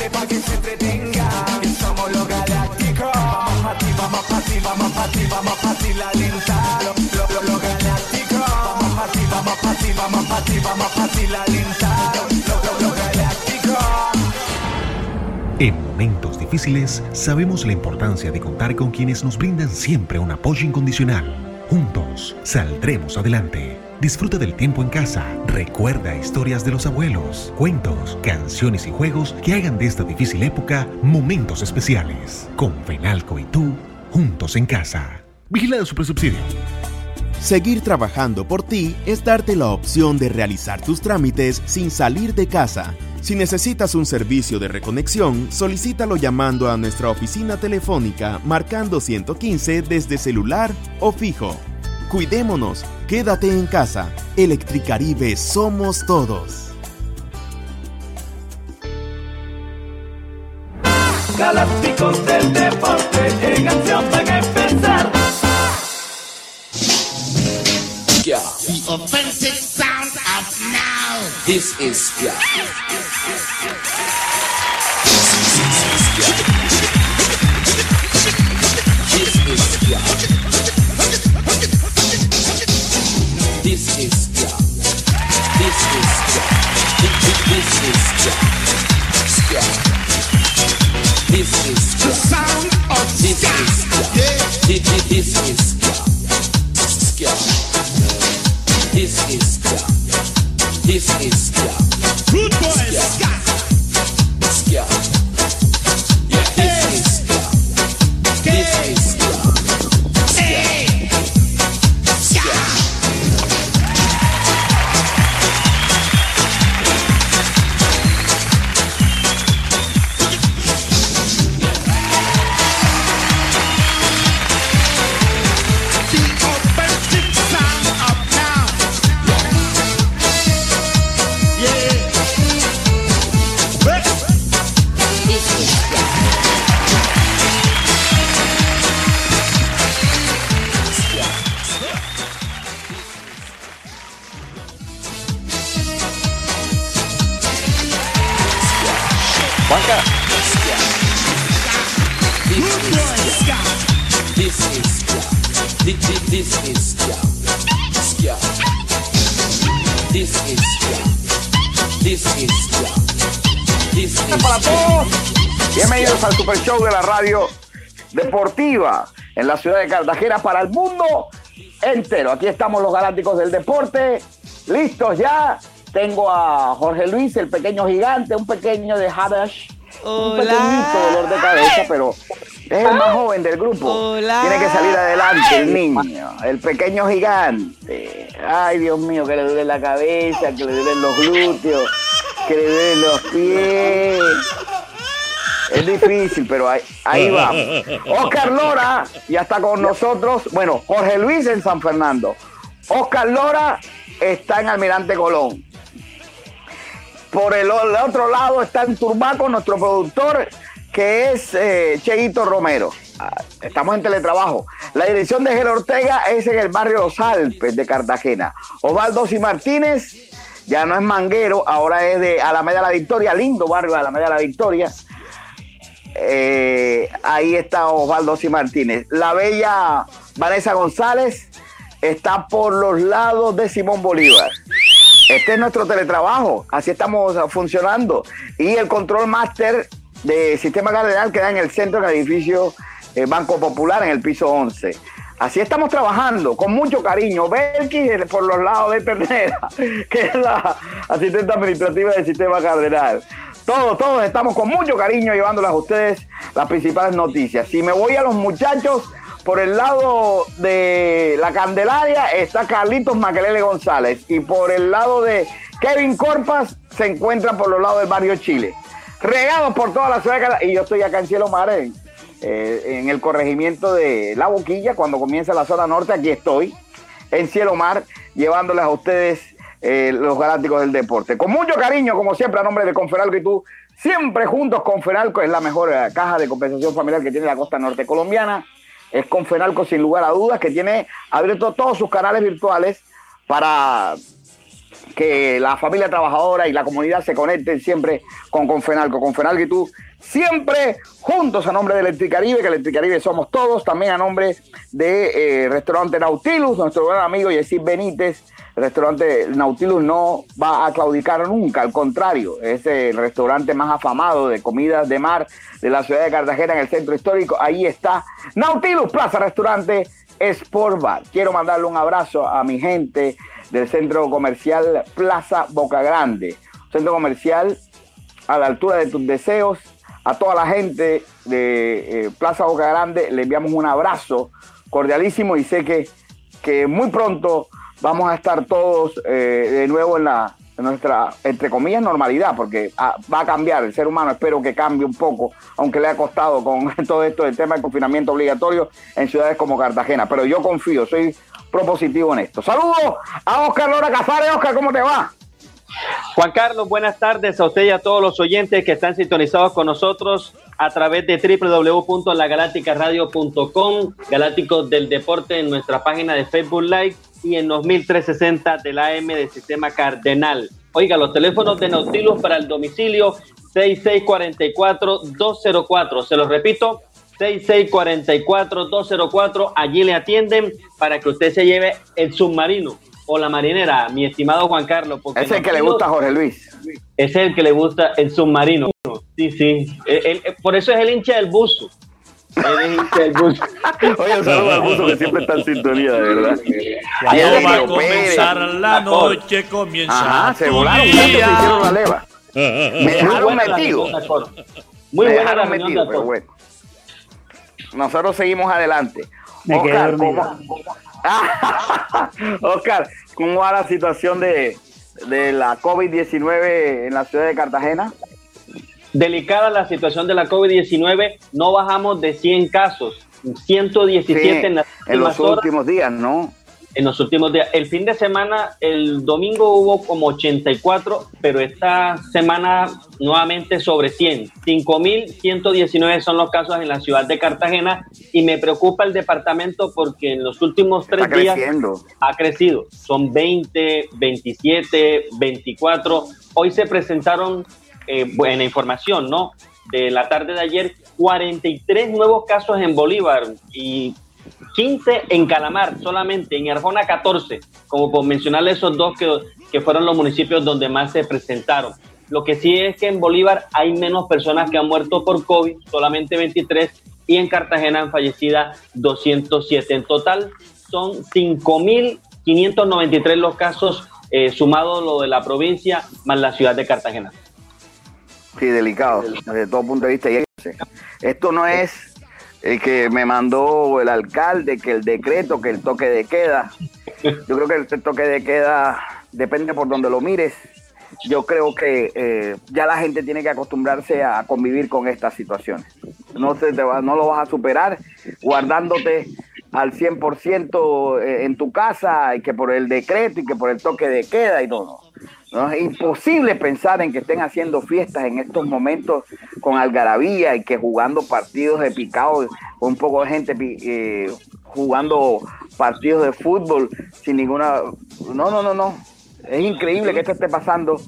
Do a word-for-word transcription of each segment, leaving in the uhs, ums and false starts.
baile pa' que se entretenga. Y somos los galácticos. Vamos pa' ti, vamos pa' ti, vamos pa' ti, vamos pa' ti la lenta. Los, los, los, los galácticos. Vamos pa' ti, vamos pa' ti, vamos pa' ti, vamos pa' ti la lenta. Los, los, los, los galácticos. En momentos difíciles, sabemos la importancia de contar con quienes nos brindan siempre un apoyo incondicional. Juntos saldremos adelante. Disfruta del tiempo en casa. Recuerda historias de los abuelos, cuentos, canciones y juegos que hagan de esta difícil época momentos especiales. Con Fenalco y tú, juntos en casa. Vigilado Supersubsidio. Seguir trabajando por ti es darte la opción de realizar tus trámites sin salir de casa. Si necesitas un servicio de reconexión, solicítalo llamando a nuestra oficina telefónica marcando ciento quince desde celular o fijo. Cuidémonos, quédate en casa. Electricaribe somos todos. Galácticos del deporte en acción van a empezar. Yeah. The offensive sound of now. This is yeah. This is yeah. This is yeah. This is yeah. This is yeah. This is The sound of This ska. is yeah. This is yeah. This is yeah. This is yeah. Rude boy Yeah. ska. Yeah. Yeah. This is yeah. This is yeah. Hey. Ska. The offensive sound of now. Yeah. Hey. This is yeah. Juanca, Rude boy ska. This is yeah. This this is yeah. Yeah. This is yeah. This is yeah. This is para todos. Bienvenidos al Super Show de la radio deportiva en la ciudad de Cartagena para el mundo entero. Aquí estamos los galácticos del deporte, listos ya. Tengo a Jorge Luis, el pequeño gigante, un pequeño de Hadash, un pequeñito dolor de cabeza, pero es el más joven del grupo. Hola. Tiene que salir adelante el niño, el pequeño gigante. Ay, Dios mío, que le duele la cabeza, que le duelen los glúteos, que le duelen los pies. Es difícil, pero ahí, ahí vamos. Oscar Lora ya está con nosotros. Bueno, Jorge Luis en San Fernando. Oscar Lora está en Almirante Colón. Por el, el otro lado está en Turbaco nuestro productor, que es eh, Cheito Romero. Ah, estamos en teletrabajo. La dirección de Gel Ortega es en el barrio Los Alpes de Cartagena. Osvaldo y Martínez ya no es manguero, ahora es de Alameda La Victoria, lindo barrio de Alameda La Victoria. Eh, ahí está Osvaldo y Martínez. La bella Vanessa González está por los lados de Simón Bolívar. Este es nuestro teletrabajo, así estamos funcionando. Y el control máster de Sistema Cardenal queda en el centro del edificio eh, Banco Popular, en el piso once. Así estamos trabajando, con mucho cariño. Belkis por los lados de Ternera, que es la asistente administrativa del Sistema Cardenal. Todos, todos estamos con mucho cariño llevándoles a ustedes las principales noticias. Si me voy a los muchachos, por el lado de la Candelaria está Carlitos Maquelele González. Y por el lado de Kevin Corpas se encuentran por los lados del barrio Chile. Regados por toda la ciudad de Cartagena. Y yo estoy acá en Cielo Mar, en, eh, en el corregimiento de La Boquilla. Cuando comienza la zona norte, aquí estoy, en Cielo Mar, llevándoles a ustedes eh, los galácticos del deporte. Con mucho cariño, como siempre, a nombre de Confenalco y tú. Siempre juntos. Confenalco es la mejor eh, caja de compensación familiar que tiene la costa norte colombiana. Es Confenalco, sin lugar a dudas, que tiene abierto todos sus canales virtuales para que la familia trabajadora y la comunidad se conecten siempre con Confenalco. Confenalco y tú siempre juntos a nombre de Electricaribe, que Electricaribe somos todos, también a nombre de eh, Restaurante Nautilus, nuestro gran amigo Yesid Benítez. El restaurante Nautilus no va a claudicar nunca, al contrario, es el restaurante más afamado de comidas de mar de la ciudad de Cartagena, en el centro histórico. Ahí está Nautilus Plaza Restaurante Sport Bar. Quiero mandarle un abrazo a mi gente del centro comercial Plaza Boca Grande, centro comercial a la altura de tus deseos. A toda la gente de eh, Plaza Boca Grande le enviamos un abrazo cordialísimo y sé que, que muy pronto vamos a estar todos eh, de nuevo en, la, en nuestra, entre comillas, normalidad, porque ah, va a cambiar el ser humano, espero que cambie un poco, aunque le ha costado con todo esto del tema del confinamiento obligatorio en ciudades como Cartagena, pero yo confío, soy propositivo en esto. Saludos a Oscar Lora Casares. Oscar, ¿cómo te va? Juan Carlos, buenas tardes a usted y a todos los oyentes que están sintonizados con nosotros a través de doble u doble u doble u punto la galáctica radio punto com, Galácticos del Deporte en nuestra página de Facebook Live y en los mil trescientos sesenta del A M del Sistema Cardenal. Oiga, los teléfonos de Nautilus para el domicilio seis seis cuatro cuatro dos cero cuatro, se los repito, seis seis cuatro cuatro dos cero cuatro, allí le atienden para que usted se lleve el submarino o la marinera, mi estimado Juan Carlos. Porque es el que le gusta a Jorge Luis. Es el que le gusta el submarino. Sí, sí. Él, él, por eso es el hincha del buzo. Él es hincha del buzo. Oye, un saludo al buzo que siempre está en sintonía, de verdad. Ya no va a comenzar la noche, comienza. Ajá, se volaron juntos, se hicieron la leva. Me dejaron metido. Muy Me buena dejaron la metido, pero bueno. Nosotros seguimos adelante. Me Oscar, quedé ¿cómo? Oscar, ¿cómo va la situación de, de la COVID diecinueve en la ciudad de Cartagena? Delicada la situación de la COVID diecinueve, no bajamos de cien casos, ciento diecisiete Sí, en, las en los horas, últimos días, ¿no? En los últimos días. El fin de semana, el domingo hubo como ochenta y cuatro, pero esta semana nuevamente sobre cien. cinco mil ciento diecinueve son los casos en la ciudad de Cartagena y me preocupa el departamento porque en los últimos tres Está días creciendo. ha crecido. Son veinte, veintisiete, veinticuatro. Hoy se presentaron, eh, buena información, ¿no? De la tarde de ayer, cuarenta y tres nuevos casos en Bolívar y quince en Calamar, solamente en Arjona catorce, como por mencionarle esos dos que, que fueron los municipios donde más se presentaron. Lo que sí es que en Bolívar hay menos personas que han muerto por COVID, solamente veintitrés, y en Cartagena han fallecido doscientos siete. En total son cinco mil quinientos noventa y tres los casos, eh, sumado lo de la provincia más la ciudad de Cartagena. Sí, delicado, desde todo punto de vista. Esto no es el que me mandó el alcalde, que el decreto, que el toque de queda. Yo creo que el toque de queda depende por donde lo mires. Yo creo que eh, ya la gente tiene que acostumbrarse a convivir con estas situaciones. No, se te va, no lo vas a superar guardándote al cien por ciento en tu casa, y que por el decreto y que por el toque de queda y todo. No, es imposible pensar en que estén haciendo fiestas en estos momentos con algarabía y que jugando partidos de picado, con un poco de gente eh, jugando partidos de fútbol sin ninguna... No, no, no, no. Es increíble que esto esté pasando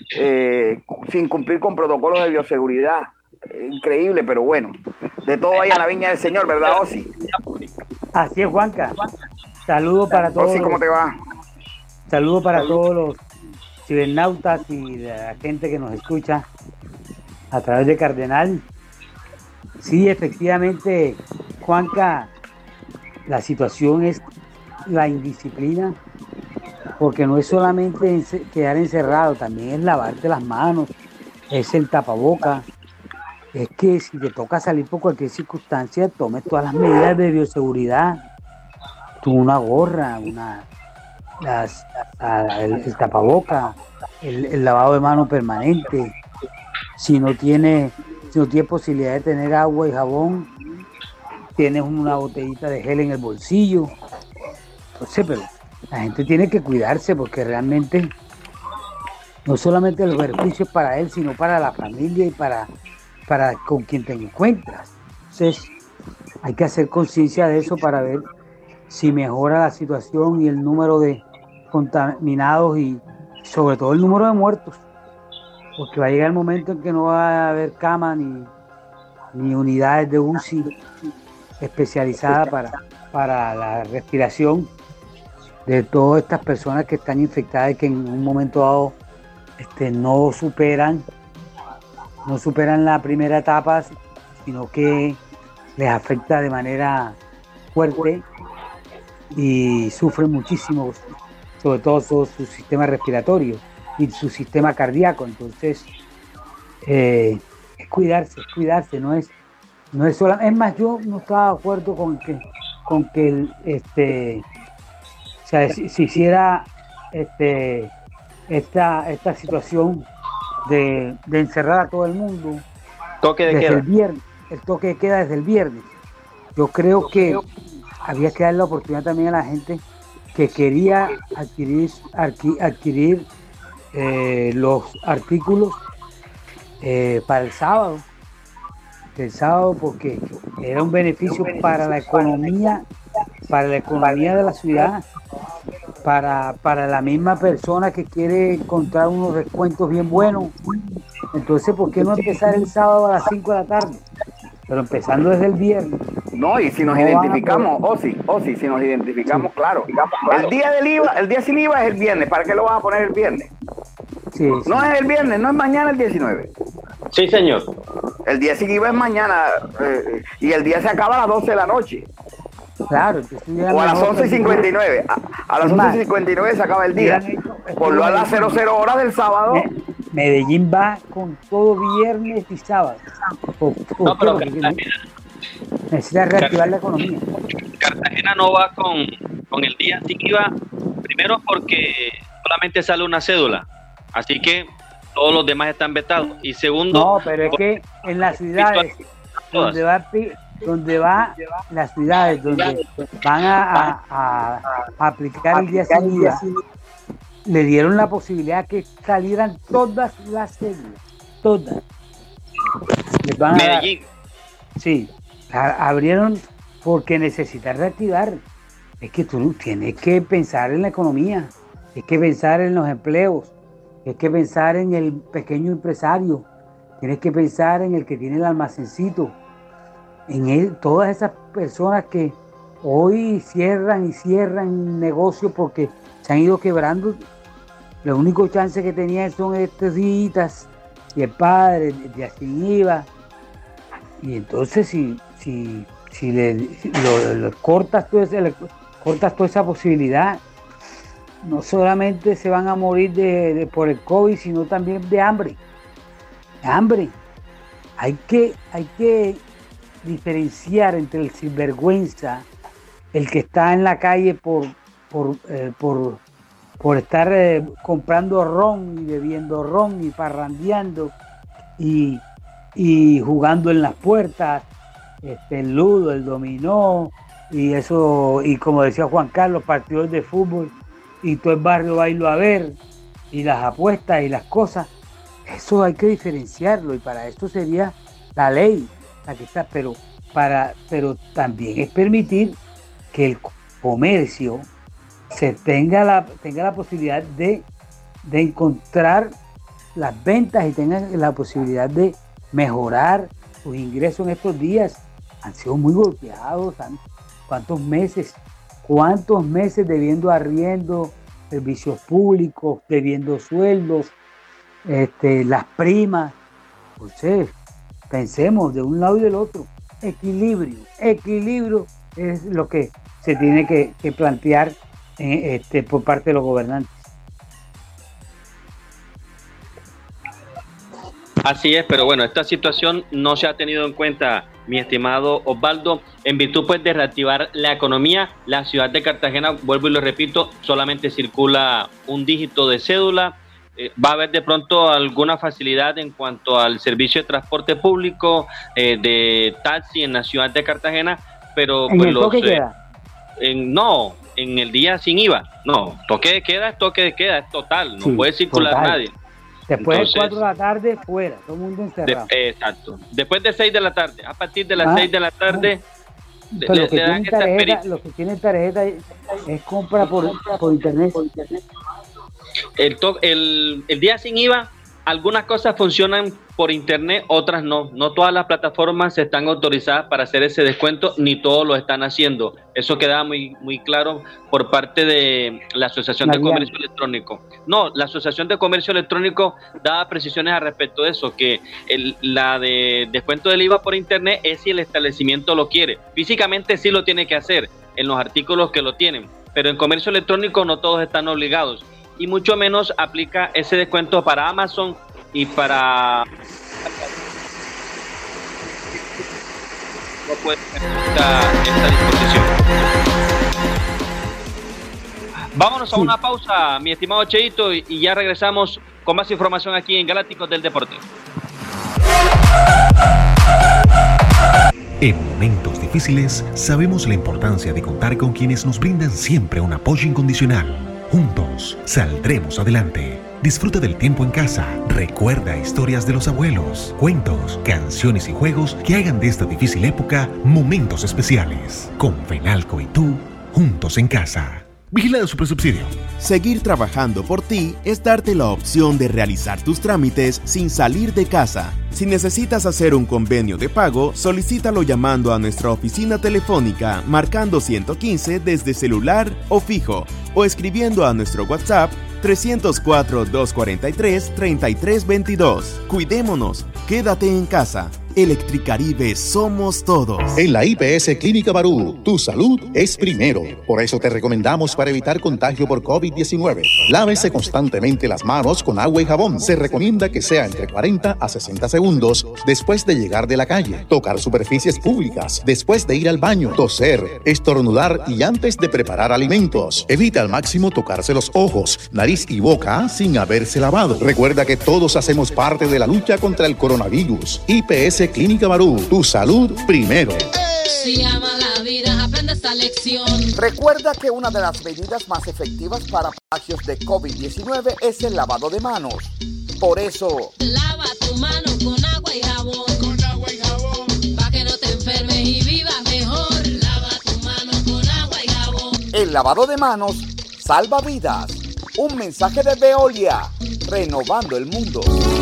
eh, sin cumplir con protocolos de bioseguridad. Es increíble, pero bueno. De todo hay en la viña del Señor, ¿verdad, Osi? Así es, Juanca. Saludos para todos. Osi, ¿cómo te va? Saludos para todos los cibernautas y la gente que nos escucha a través de Cardenal. Sí, efectivamente, Juanca, la situación es la indisciplina, porque no es solamente quedar encerrado, también es lavarte las manos, es el tapaboca, es que si te toca salir por cualquier circunstancia, tomes todas las medidas de bioseguridad, tú una gorra, una las, a, el, el tapaboca, el, el lavado de manos permanente. Si no tienes si no tienes posibilidad de tener agua y jabón, tienes una botellita de gel en el bolsillo. Entonces, pero la gente tiene que cuidarse, porque realmente no solamente los beneficios para él, sino para la familia y para, para con quien te encuentras. Entonces hay que hacer conciencia de eso para ver si mejora la situación y el número de contaminados y sobre todo el número de muertos, porque va a llegar el momento en que no va a haber cama ni, ni unidades de U C I especializadas para, para la respiración de todas estas personas que están infectadas y que en un momento dado este, no superan no superan la primera etapa, sino que les afecta de manera fuerte y sufren muchísimo, sobre todo su, su sistema respiratorio y su sistema cardíaco. Entonces eh, es cuidarse, es cuidarse, no es no es solo, es más, yo no estaba de acuerdo con que con que el, este o sea, si, si hiciera este esta esta situación de, de encerrar a todo el mundo toque de desde queda. el viernes, el toque de queda desde el viernes. Yo creo que había que dar la oportunidad también a la gente que quería adquirir adqui- adquirir eh, los artículos eh, para el sábado, el sábado, porque era un beneficio para la economía, para la economía de la ciudad, para, para la misma persona que quiere encontrar unos descuentos bien buenos. Entonces, ¿por qué no empezar el sábado a las cinco de la tarde? Pero empezando desde el viernes. No, y si nos No van a identificamos, o sí, o sí, si nos identificamos, claro. El día del I V A, el día sin I V A es el viernes. ¿Para qué lo vas a poner el viernes? Sí, sí. No es el viernes, no es mañana el diecinueve. Sí, señor. El día sin I V A es mañana eh, y el día se acaba a las doce de la noche. Claro, entonces ya O a las mejor once y cincuenta y nueve. A, a las Es más, once y cincuenta y nueve se acaba el día. hubieran hecho- Por lo a las cero cero horas del sábado. Me- Medellín va con todo viernes y sábado. ¿Por- por No, qué? pero Porque Cartagena, necesita reactivar la economía. Cartagena no va con, con el día sin I V A, primero porque solamente sale una cédula, así que todos los demás están vetados. Y segundo, No, pero es que en las ciudades todas. donde va, pi- donde va las ciudades donde van a, a- a- a aplicar el día sin I V A, le dieron la posibilidad que salieran todas las cédulas, todas. Les van a dar- Medellín. Sí, a- abrieron porque necesitan reactivar. Es que tú tienes que pensar en la economía, hay que pensar en los empleos, hay que pensar en el pequeño empresario, tienes que pensar en el que tiene el almacencito, en él, todas esas personas que hoy cierran y cierran negocios porque se han ido quebrando. Lo único chance que tenían son estos días y el padre, de sin I V A. Y entonces si, si, si le, si lo, lo cortas, todo ese, le cortas toda esa posibilidad, no solamente se van a morir de, de- por el COVID, sino también de hambre. De hambre. Hay que, hay que diferenciar entre el sinvergüenza, el que está en la calle por, por, eh, por, por estar eh, comprando ron y bebiendo ron y parrandeando y, y jugando en las puertas, este, el ludo, el dominó y eso, y como decía Juan Carlos, partidos de fútbol y todo el barrio va a irlo a ver y las apuestas y las cosas. Eso hay que diferenciarlo y para esto sería la ley la que está, pero para, pero también es permitir que el comercio se tenga la, tenga la posibilidad de, de encontrar las ventas y tenga la posibilidad de mejorar sus ingresos en estos días. Han sido muy golpeados, han- ¿cuántos meses? ¿Cuántos meses debiendo arriendo, servicios públicos, debiendo sueldos, este, las primas? Entonces, pensemos de un lado y del otro. Equilibrio, equilibrio es lo que se tiene que, que plantear eh, este, por parte de los gobernantes. Así es, pero bueno, esta situación no se ha tenido en cuenta, mi estimado Osvaldo, en virtud pues de reactivar la economía. La ciudad de Cartagena, vuelvo y lo repito, solamente circula un dígito de cédula. Eh, va a haber de pronto alguna facilidad en cuanto al servicio de transporte público, eh, de taxi en la ciudad de Cartagena, pero En pues el los, toque eh, queda. en- no, en el día sin I V A, no, toque de queda es toque de queda, es total, no Sí, puede circular total. nadie. Después Entonces, de cuatro de la tarde, fuera, todo el mundo De- encerrado. exacto. Después de seis de la tarde, a partir de las Ah, seis de la tarde, Pero le, los que le dan tienen esta tarjeta, experiencia. los que tienen tarjeta es compra por, por internet. El, to- el, el día sin I V A, algunas cosas funcionan por internet, otras no. No todas las plataformas están autorizadas para hacer ese descuento, ni todos lo están haciendo. Eso queda muy, muy claro por parte de la Asociación de Comercio Electrónico. No, la Asociación de Comercio Electrónico da precisiones al respecto de eso, que el, la de descuento del I V A por internet es si el establecimiento lo quiere. Físicamente sí lo tiene que hacer en los artículos que lo tienen, pero en comercio electrónico no todos están obligados. Y mucho menos aplica ese descuento para Amazon y para... No puede esta, esta disposición. Vámonos a una pausa, mi estimado Cheito, y, y ya regresamos con más información aquí en Galácticos del Deporte. En momentos difíciles, sabemos la importancia de contar con quienes nos brindan siempre un apoyo incondicional. Juntos, saldremos adelante. Disfruta del tiempo en casa. Recuerda historias de los abuelos, cuentos, canciones y juegos que hagan de esta difícil época momentos especiales. Con Fenalco y tú, juntos en casa. Vigilado Supersubsidio. Seguir trabajando por ti es darte la opción de realizar tus trámites sin salir de casa. Si necesitas hacer un convenio de pago, solicítalo llamando a nuestra oficina telefónica marcando ciento quince desde celular o fijo o escribiendo a nuestro WhatsApp trescientos cuatro, doscientos cuarenta y tres, treinta y tres veintidós. Cuidémonos, quédate en casa. Electricaribe somos todos. En la I P S Clínica Barú, tu salud es primero. Por eso te recomendamos para evitar contagio por COVID diecinueve. Lávese constantemente las manos con agua y jabón. Se recomienda que sea entre cuarenta a sesenta segundos después de llegar de la calle. Tocar superficies públicas después de ir al baño. Toser, estornudar y antes de preparar alimentos. Evita al máximo tocarse los ojos, nariz y boca sin haberse lavado. Recuerda que todos hacemos parte de la lucha contra el coronavirus. I P S Clínica Barú, tu salud primero. Si ama la vida, aprende esta lección. Recuerda que una de las medidas más efectivas para contagios de COVID diecinueve es el lavado de manos. Por eso, lava tu mano con agua y jabón. Con agua y jabón. Para que no te enfermes y vivas mejor. Lava tu mano con agua y jabón. El lavado de manos salva vidas. Un mensaje de Veolia, renovando el mundo.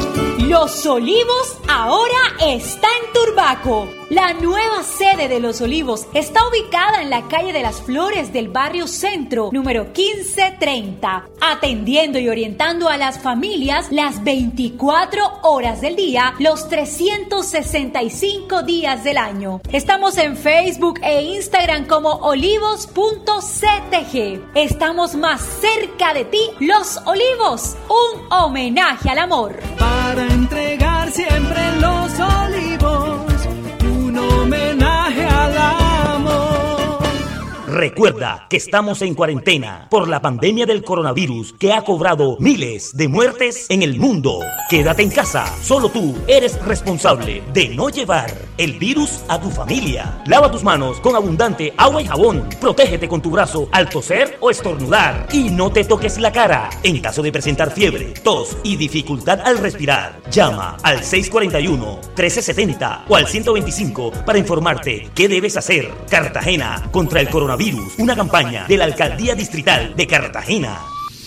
Los Olivos ahora está en Turbaco. La nueva sede de Los Olivos está ubicada en la calle de las Flores del barrio Centro, número quince treinta, atendiendo y orientando a las familias las veinticuatro horas del día, los trescientos sesenta y cinco días del año. Estamos en Facebook e Instagram como olivos punto c t g. Estamos más cerca de ti, Los Olivos, un homenaje al amor. Para entregar siempre Los Olivos, un homenaje al amor. Recuerda que estamos en cuarentena por la pandemia del coronavirus que ha cobrado miles de muertes en el mundo. Quédate en casa, solo tú eres responsable de no llevar el virus a tu familia. Lava tus manos con abundante agua y jabón. Protégete con tu brazo al toser o estornudar y no te toques la cara. En caso de presentar fiebre, tos y dificultad al respirar, llama al seis cuatro uno, trece setenta o al ciento veinticinco para informarte qué debes hacer. Cartagena contra el coronavirus, una campaña de la Alcaldía Distrital de Cartagena.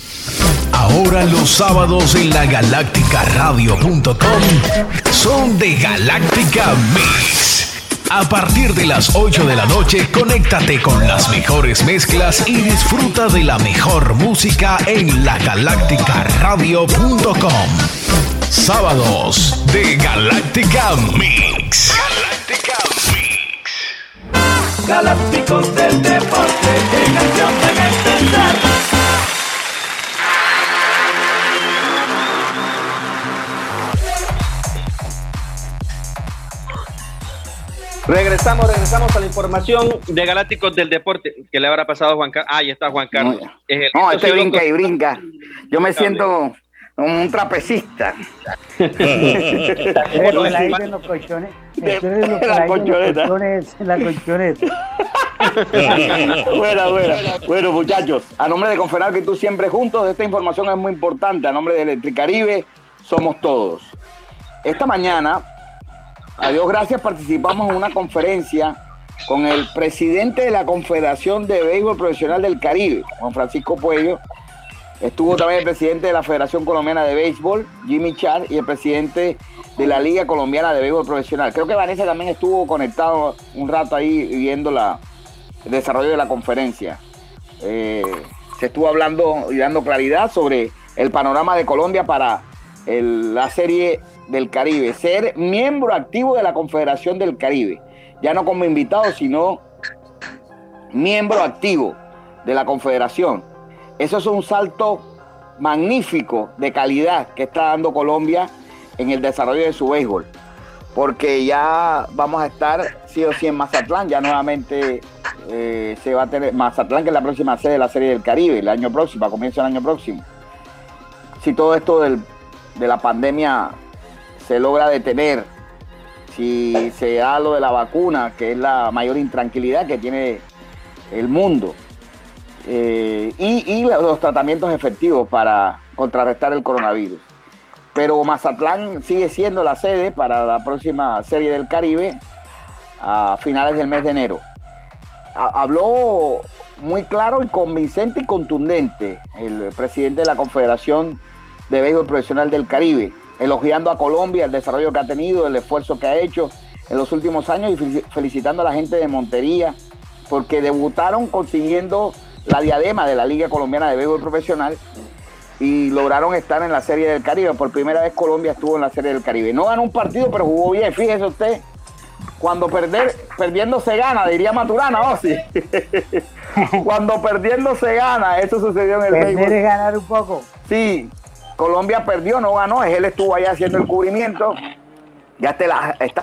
Ahora los sábados en la galáctica radio punto com son de Galáctica Mix. A partir de las ocho de la noche, conéctate con las mejores mezclas y disfruta de la mejor música en la galáctica radio punto com. Sábados de Galáctica Mix. Galáctica Mix. Galácticos del deporte, en acción deben pensar. Regresamos, regresamos a la información de Galácticos del Deporte. ¿Qué le habrá pasado a Juan Carlos? Ah, ahí está Juan Carlos. No, no este brinca y brinca. Yo me siento un trapecista. Bueno, la gente en los colchones. La colchoneta. La colchoneta. Bueno, bueno, bueno, muchachos, a nombre de Conferalco y tú siempre juntos, esta información es muy importante. A nombre de Electricaribe, somos todos. Esta mañana, a Dios gracias, participamos en una conferencia con el presidente de la Confederación de Béisbol Profesional del Caribe, Juan Francisco Puello, Estuvo también el presidente de la Federación Colombiana de Béisbol, Jimmy Char, y el presidente de la Liga Colombiana de Béisbol Profesional. Creo que Vanessa también estuvo conectado un rato ahí viendo la, el desarrollo de la conferencia. Eh, se estuvo hablando y dando claridad sobre el panorama de Colombia para el, la Serie del Caribe. Ser miembro activo de la Confederación del Caribe. Ya no como invitado, sino miembro activo de la Confederación. Eso es un salto magnífico de calidad que está dando Colombia en el desarrollo de su béisbol, porque ya vamos a estar sí o sí en Mazatlán, ya nuevamente eh, se va a tener Mazatlán, que es la próxima sede de la Serie del Caribe, el año próximo, a comienzo del año próximo. Si todo esto del, de la pandemia se logra detener, si se da lo de la vacuna, que es la mayor intranquilidad que tiene el mundo, Eh, y, y los tratamientos efectivos para contrarrestar el coronavirus. Pero Mazatlán sigue siendo la sede para la próxima Serie del Caribe a finales del mes de enero. Ha, habló muy claro y convincente y contundente el presidente de la Confederación de Béisbol Profesional del Caribe, elogiando a Colombia, el desarrollo que ha tenido, el esfuerzo que ha hecho en los últimos años y felicitando a la gente de Montería porque debutaron consiguiendo la diadema de la Liga Colombiana de Béisbol Profesional y lograron estar en la Serie del Caribe. Por primera vez Colombia estuvo en la Serie del Caribe. No ganó un partido, pero jugó bien. Fíjese usted, cuando perder, perdiendo se gana, diría Maturana, ¿o sí? Cuando perdiendo se gana, eso sucedió en el béisbol. béisbol. ¿Quieres ganar un poco? Sí, Colombia perdió, no ganó. Él estuvo allá haciendo el cubrimiento. Ya te la... Está,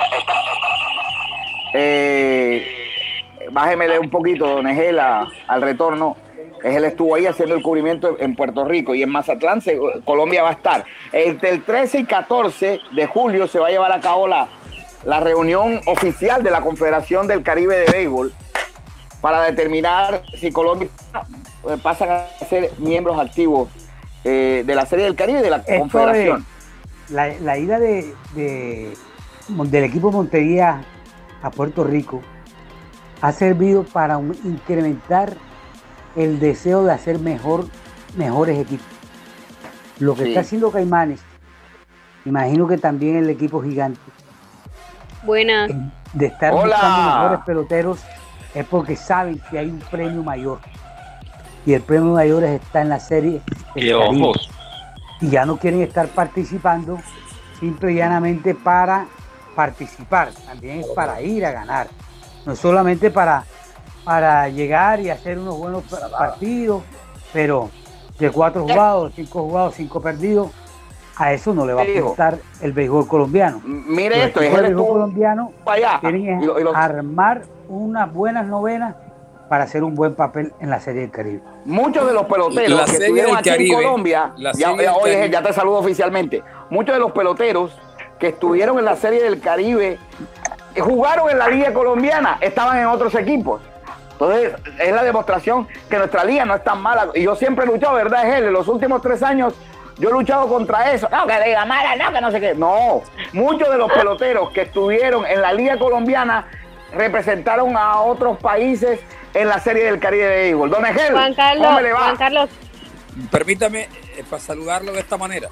eh, bájemele un poquito, don Egel, al retorno. Él estuvo ahí haciendo el cubrimiento en Puerto Rico y en Mazatlán se, Colombia va a estar. Entre el trece y catorce de julio se va a llevar a cabo la, la reunión oficial de la Confederación del Caribe de Béisbol para determinar si Colombia pasa a ser miembros activos eh, de la Serie del Caribe y de la Esto Confederación. Es, la, la ida de, de, del equipo Montería a Puerto Rico ha servido para un, incrementar el deseo de hacer mejor, mejores equipos. Lo que sí está haciendo Caimanes, imagino que también el equipo Gigante, buena, de estar Hola. buscando mejores peloteros, es porque saben que hay un premio mayor. Y el premio mayor está en la Serie del Caribe. Y ya no quieren estar participando simple y llanamente para participar, también es para ir a ganar. No es solamente para, para llegar y hacer unos buenos partidos, pero de cuatro jugados, cinco jugados, cinco perdidos, a eso no le va a apuntar el béisbol colombiano. Mire Los esto, equipos él del béisbol estuvo colombiano allá. tienen que Y lo- y lo- armar unas buenas novenas para hacer un buen papel en la Serie del Caribe. Muchos de los peloteros La que Serie estuvieron del aquí Caribe, en Colombia, la ya, Serie ya- del oye, Caribe. ya te saludo oficialmente. Muchos de los peloteros que estuvieron en la Serie del Caribe eh, jugaron en la Liga Colombiana, estaban en otros equipos. Entonces, es la demostración que nuestra liga no es tan mala. Y yo siempre he luchado, ¿verdad, Egel? En los últimos tres años yo he luchado contra eso. No, que diga mala, no, que no sé qué. No, muchos de los peloteros que estuvieron en la Liga Colombiana representaron a otros países en la Serie del Caribe de béisbol. Don Egel, Juan Carlos, ¿cómo le va? Juan Carlos, Permítame eh, para saludarlo de esta manera.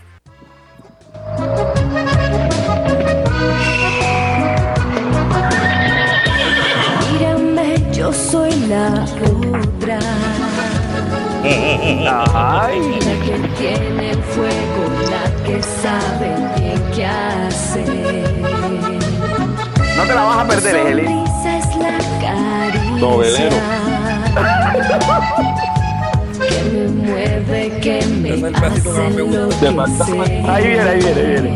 Mírame, yo soy la otra. Ay. La que tiene el fuego, la que sabe bien qué hacer. No te la vas a perder, Egel. Sonrisa es la caricia Novelero. que me mueve, que me hace enloquecer. Ahí viene, ahí viene, ahí viene.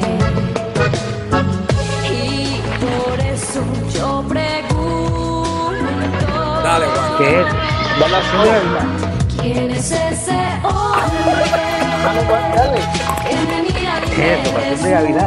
Y por eso yo pregunto. Dale, Juan. ¿Qué es? ¿Quién es ese hombre que me mira y Eso, Pasión de Gavilán.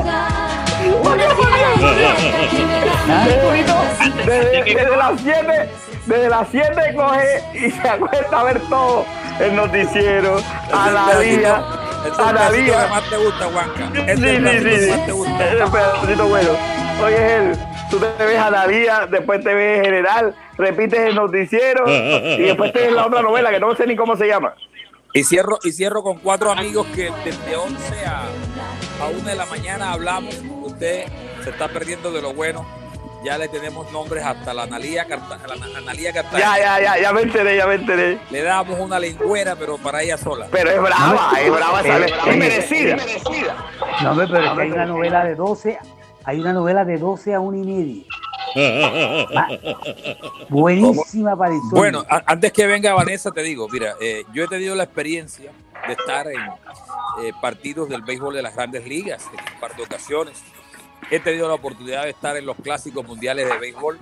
Desde, desde las siete, desde las siete coge y se acuesta a ver todo el noticiero, Analía, Este es el pedacito Analía. que más te gusta, Juanca. Sí, Este es el sí, pedacito sí, que sí. más te gusta. Es el pedacito bueno. Oye, él, tú te ves Analía, después te ves General, repites el noticiero y después te ves la otra novela que no sé ni cómo se llama. Y cierro, y cierro con cuatro amigos que desde once a, a una de la mañana hablamos. Usted se está perdiendo de lo bueno. Ya le tenemos nombres hasta la Analía Cartagena. La Analía Cartagena. Ya, ya, ya, ya me enteré, ya me enteré. Le damos una lengüera, pero para ella sola. Pero es brava, No, es brava, eh, sale, eh, es eh, merecida. No, hombre, pero es que hay una novela de doce, hay una novela de doce a una y media. Ah, buenísima para el sueño. Bueno, a- antes que venga Vanessa, te digo, mira, eh, yo he tenido la experiencia de estar en eh, partidos del béisbol de las grandes ligas en un par de ocasiones. He tenido la oportunidad de estar en los clásicos mundiales de béisbol,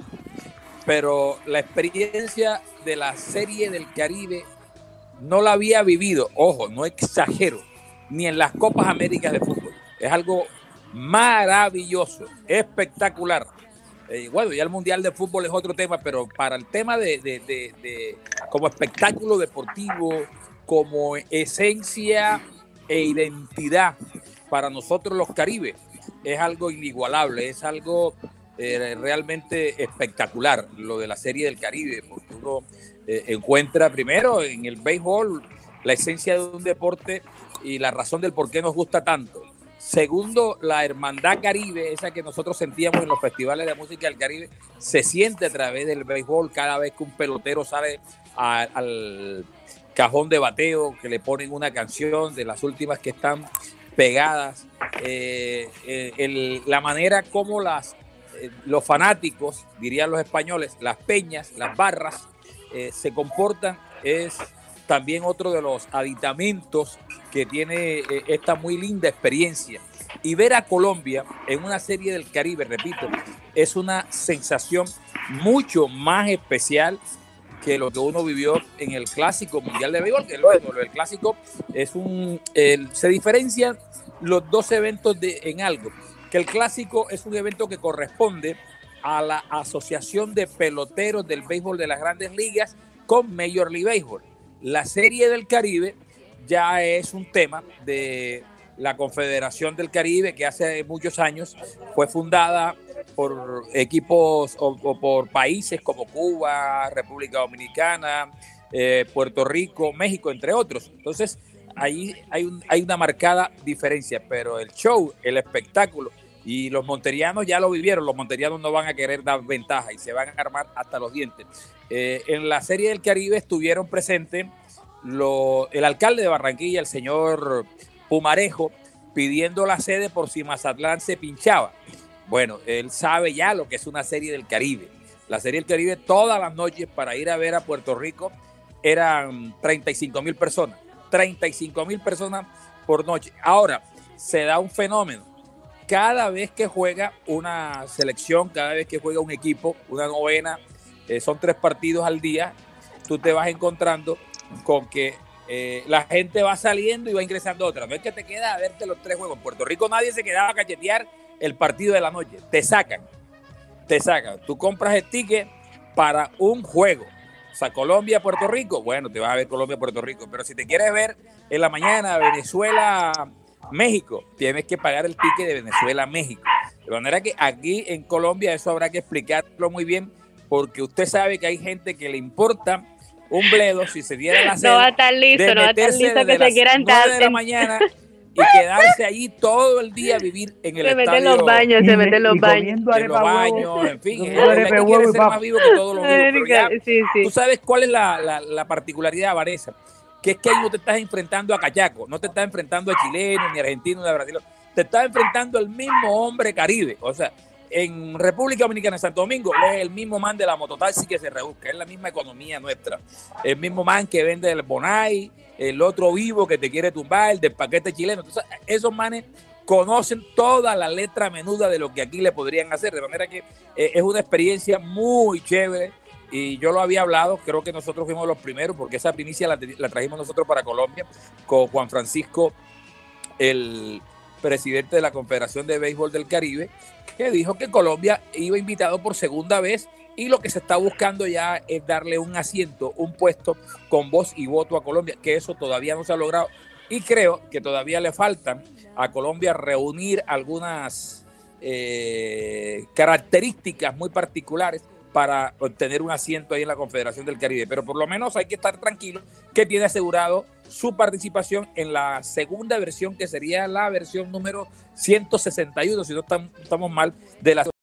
pero la experiencia de la Serie del Caribe no la había vivido, ojo, no exagero, ni en las Copas Américas de fútbol. Es algo maravilloso, espectacular. Eh, bueno, ya el Mundial de Fútbol es otro tema, pero para el tema de, de, de, de como espectáculo deportivo, como esencia e identidad para nosotros los Caribes, es algo inigualable, es algo eh, realmente espectacular lo de la Serie del Caribe, porque uno eh, encuentra primero en el béisbol la esencia de un deporte y la razón del por qué nos gusta tanto. Segundo, la hermandad caribe, esa que nosotros sentíamos en los festivales de música del Caribe, se siente a través del béisbol cada vez que un pelotero sale a, al cajón de bateo, que le ponen una canción de las últimas que están pegadas. Eh, eh, el, la manera como las, eh, los fanáticos, dirían los españoles, las peñas, las barras, eh, se comportan es también otro de los aditamentos que tiene eh, esta muy linda experiencia. Y ver a Colombia en una Serie del Caribe, repito, es una sensación mucho más especial que lo que uno vivió en el Clásico Mundial de Béisbol, que luego el Clásico es un... El, se diferencian los dos eventos de, en algo, que el Clásico es un evento que corresponde a la Asociación de Peloteros del Béisbol de las Grandes Ligas con Major League Baseball. La Serie del Caribe ya es un tema de la Confederación del Caribe, que hace muchos años fue fundada por equipos o, o por países como Cuba, República Dominicana, eh, Puerto Rico, México, entre otros. Entonces, ahí hay, un, hay una marcada diferencia, pero el show, el espectáculo, y los monterianos ya lo vivieron, los monterianos no van a querer dar ventaja y se van a armar hasta los dientes. Eh, en la Serie del Caribe estuvieron presentes lo, el alcalde de Barranquilla, el señor Pumarejo, pidiendo la sede por si Mazatlán se pinchaba. Bueno, él sabe ya lo que es una Serie del Caribe. La Serie del Caribe todas las noches para ir a ver a Puerto Rico eran treinta y cinco mil personas. treinta y cinco mil personas por noche. Ahora, se da un fenómeno. Cada vez que juega una selección, cada vez que juega un equipo, una novena, eh, son tres partidos al día, tú te vas encontrando con que eh, la gente va saliendo y va ingresando otra. No es que te quedas a verte los tres juegos. En Puerto Rico nadie se quedaba a cachetear el partido de la noche. Te sacan, te sacan. Tú compras el ticket para un juego. O sea, Colombia-Puerto Rico, bueno, te vas a ver Colombia-Puerto Rico. Pero si te quieres ver en la mañana Venezuela-México, tienes que pagar el ticket de Venezuela-México. De manera que aquí en Colombia eso habrá que explicarlo muy bien, porque usted sabe que hay gente que le importa un bledo si se diera la sed. No va a estar listo, no va a estar listo que se quieran nueve de la mañana y quedarse allí todo el día, vivir en el se estadio. Se meten los baños, se meten los baños. En los baños, en fin. Es que quiere ser más vivo que todos los vivos. Pero ya, sí, sí. Tú sabes cuál es la, la, la particularidad, Vanessa, que es que ahí no te estás enfrentando a cachaco, no te estás enfrentando a chileno, ni argentino, ni a brasileño. Te estás enfrentando al mismo hombre caribe. O sea, en República Dominicana, en Santo Domingo, es el mismo man de la mototaxi que se rebusca, es la misma economía nuestra. El mismo man que vende el Bonai, el otro vivo que te quiere tumbar, el del paquete chileno. Entonces, esos manes conocen toda la letra menuda de lo que aquí le podrían hacer, de manera que eh, es una experiencia muy chévere. Y yo lo había hablado, creo que nosotros fuimos los primeros, porque esa primicia la, la trajimos nosotros para Colombia, con Juan Francisco, el presidente de la Confederación de Béisbol del Caribe, que dijo que Colombia iba invitado por segunda vez y lo que se está buscando ya es darle un asiento, un puesto con voz y voto a Colombia, que eso todavía no se ha logrado. Y creo que todavía le faltan a Colombia reunir algunas eh, características muy particulares para obtener un asiento ahí en la Confederación del Caribe. Pero por lo menos hay que estar tranquilo que tiene asegurado su participación en la segunda versión, que sería la versión número ciento sesenta y uno, si no tam- estamos mal, de la...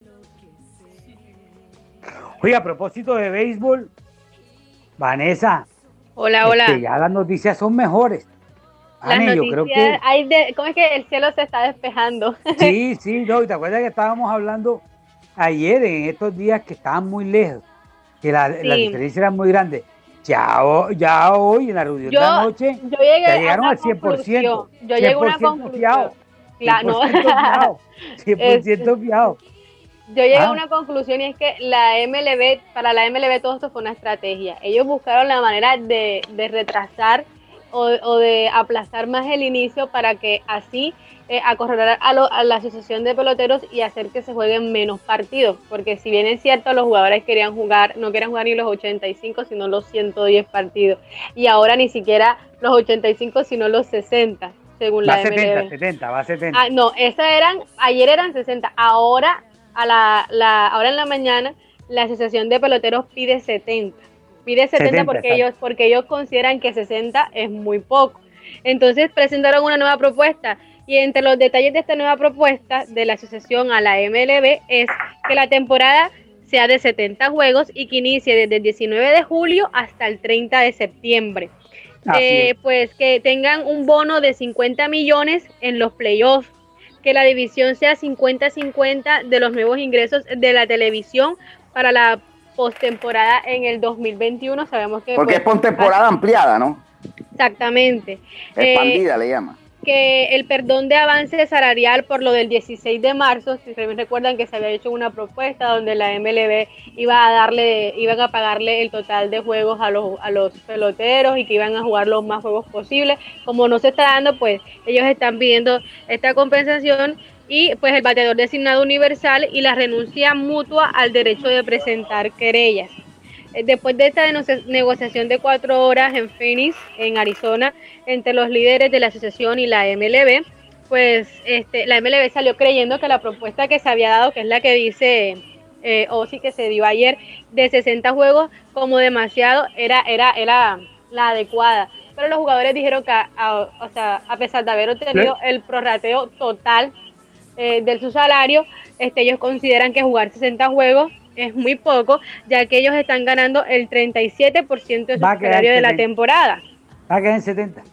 Oye, a propósito de béisbol, Vanessa. Hola, hola. Este, ya las noticias son mejores. Las Vane, noticias, yo creo que... hay de, ¿cómo es que el cielo se está despejando? Sí, sí, no, ¿te acuerdas que estábamos hablando ayer, en estos días, que estaban muy lejos, que la, Sí. la diferencia era muy grande? Ya, ho- ya hoy, en la reunión Yo, de anoche, yo llegué ya a llegaron una al cien por ciento. conclusión. Yo llegué a una cien por ciento conclusión. fiado, Claro, no. cien por ciento fiado, cien por ciento fiado. Yo llegué Ah. a una conclusión y es que la M L B, para la M L B todo esto fue una estrategia. Ellos buscaron la manera de, de retrasar o, o de aplazar más el inicio para que así eh, acorralar a, lo- a la asociación de peloteros y hacer que se jueguen menos partidos. Porque si bien es cierto, los jugadores querían jugar, no querían jugar ni los ochenta y cinco, sino los ciento diez partidos. Y ahora ni siquiera los ochenta y cinco, sino los sesenta, según Va la M L B. setenta, setenta, va setenta. Ah, no, esas eran, ayer eran sesenta, ahora a la, la, ahora en la mañana la asociación de peloteros pide setenta, pide setenta, setenta, porque exacto. ellos, porque ellos consideran que sesenta es muy poco. Entonces presentaron una nueva propuesta y entre los detalles de esta nueva propuesta de la asociación a la M L B es que la temporada sea de setenta juegos y que inicie desde el diecinueve de julio hasta el treinta de septiembre. Así Eh, es. pues que tengan un bono de cincuenta millones en los playoffs, que la división sea cincuenta cincuenta de los nuevos ingresos de la televisión para la postemporada en el dos mil veintiuno. Sabemos que Porque pues, es por temporada ampliada, ¿no? exactamente. Eh, Expandida le llama. que el perdón de avance salarial por lo del dieciséis de marzo, si ustedes recuerdan que se había hecho una propuesta donde la M L B iba a darle, iban a pagarle el total de juegos a los, a los peloteros y que iban a jugar los más juegos posibles. Como no se está dando, pues ellos están pidiendo esta compensación y pues el bateador designado universal y la renuncia mutua al derecho de presentar querellas. Después de esta deno- negociación de cuatro horas en Phoenix, en Arizona, entre los líderes de la asociación y la M L B, pues este, la M L B salió creyendo que la propuesta que se había dado, que es la que dice eh, Ozzy, que se dio ayer, de sesenta juegos como demasiado, era, era, era la adecuada. Pero los jugadores dijeron que, a, a- o sea, a pesar de haber obtenido el prorrateo total eh, de su salario, este, ellos consideran que jugar sesenta juegos es muy poco, ya que ellos están ganando el treinta y siete por ciento de su Va a quedar salario de la setenta. temporada. Va a quedar en setenta.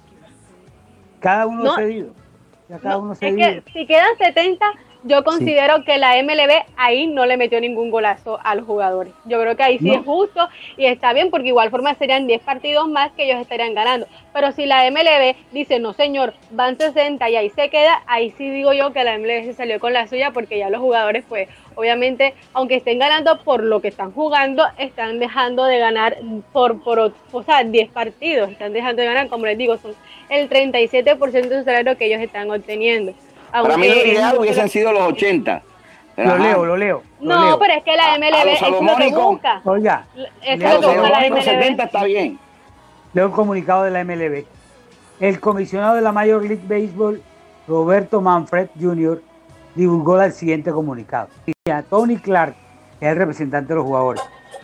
Cada uno No, cedido. Ya cada uno Es cedido. que si quedan setenta, yo considero que la M L B ahí no le metió ningún golazo a los jugadores. Yo creo que ahí sí No. es justo y está bien, porque igual forma serían diez partidos más que ellos estarían ganando. Pero si la M L B dice, no señor, van sesenta y ahí se queda, ahí sí digo yo que la M L B se salió con la suya, porque ya los jugadores, pues, obviamente, aunque estén ganando por lo que están jugando, están dejando de ganar por, por ot- o sea, diez partidos, están dejando de ganar, como les digo, son el treinta y siete por ciento de su salario que ellos están obteniendo. Para mí lo Aunque- ideal hubiesen sido los ochenta. Lo Ajá. leo, lo leo. lo No, leo. pero es que la M L A B los eso es lo que salomónicos. busca. Oiga, Eso A es los lo que busca la salomónicos M L B. setenta está bien. leo el comunicado de la M L B. El comisionado de la Major League Baseball, Roberto Manfred junior, divulgó el siguiente comunicado. Y a Tony Clark, que es el representante de los jugadores,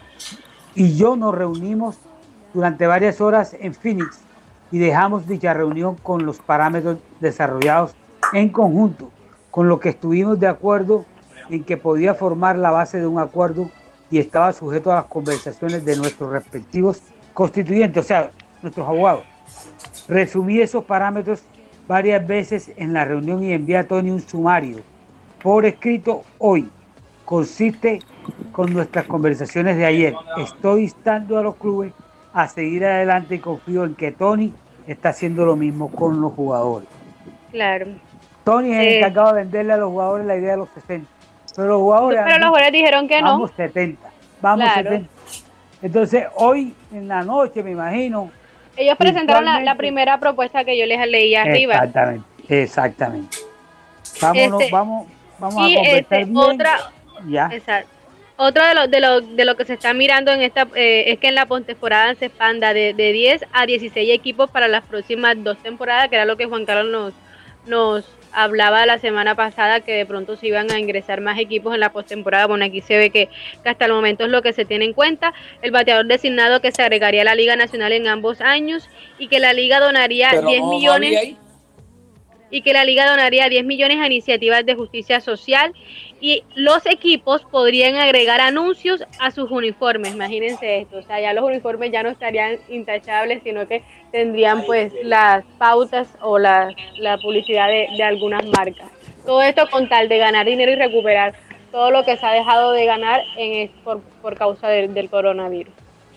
y yo nos reunimos durante varias horas en Phoenix y dejamos dicha reunión con los parámetros desarrollados en conjunto, con lo que estuvimos de acuerdo en que podía formar la base de un acuerdo y estaba sujeto a las conversaciones de nuestros respectivos constituyentes, o sea, nuestros abogados. Resumí esos parámetros varias veces en la reunión y envié a Tony un sumario por escrito hoy. Consiste con nuestras conversaciones de ayer. Estoy instando a los clubes a seguir adelante y confío en que Tony está haciendo lo mismo con los jugadores. Claro. Tony es el Eh. encargado de venderle a los jugadores la idea de los sesenta. Pero los jugadores, Pero los jugadores dijeron que no. vamos setenta. Vamos Claro. setenta. Entonces, hoy en la noche, me imagino. Ellos presentaron la, la virtualmente- primera propuesta que yo les leí arriba. Exactamente, exactamente. Vámonos, Este, vamos, vamos y a conversar este, bien. otra, Ya. exacto. Otro de lo, de, lo, de lo que se está mirando en esta eh, es que en la postemporada se expanda de, de diez a dieciséis equipos para las próximas dos temporadas, que era lo que Juan Carlos nos, nos hablaba la semana pasada que de pronto se iban a ingresar más equipos en la postemporada. Bueno, aquí se ve que, que hasta el momento es lo que se tiene en cuenta. El bateador designado que se agregaría a la Liga Nacional en ambos años y que la Liga donaría Pero diez no, millones... no había ahí. y que la Liga donaría diez millones a iniciativas de justicia social y los equipos podrían agregar anuncios a sus uniformes. Imagínense esto, o sea, ya los uniformes ya no estarían intachables, sino que tendrían pues las pautas o la, la publicidad de, de algunas marcas. Todo esto con tal de ganar dinero y recuperar todo lo que se ha dejado de ganar en, por, por causa de, del coronavirus.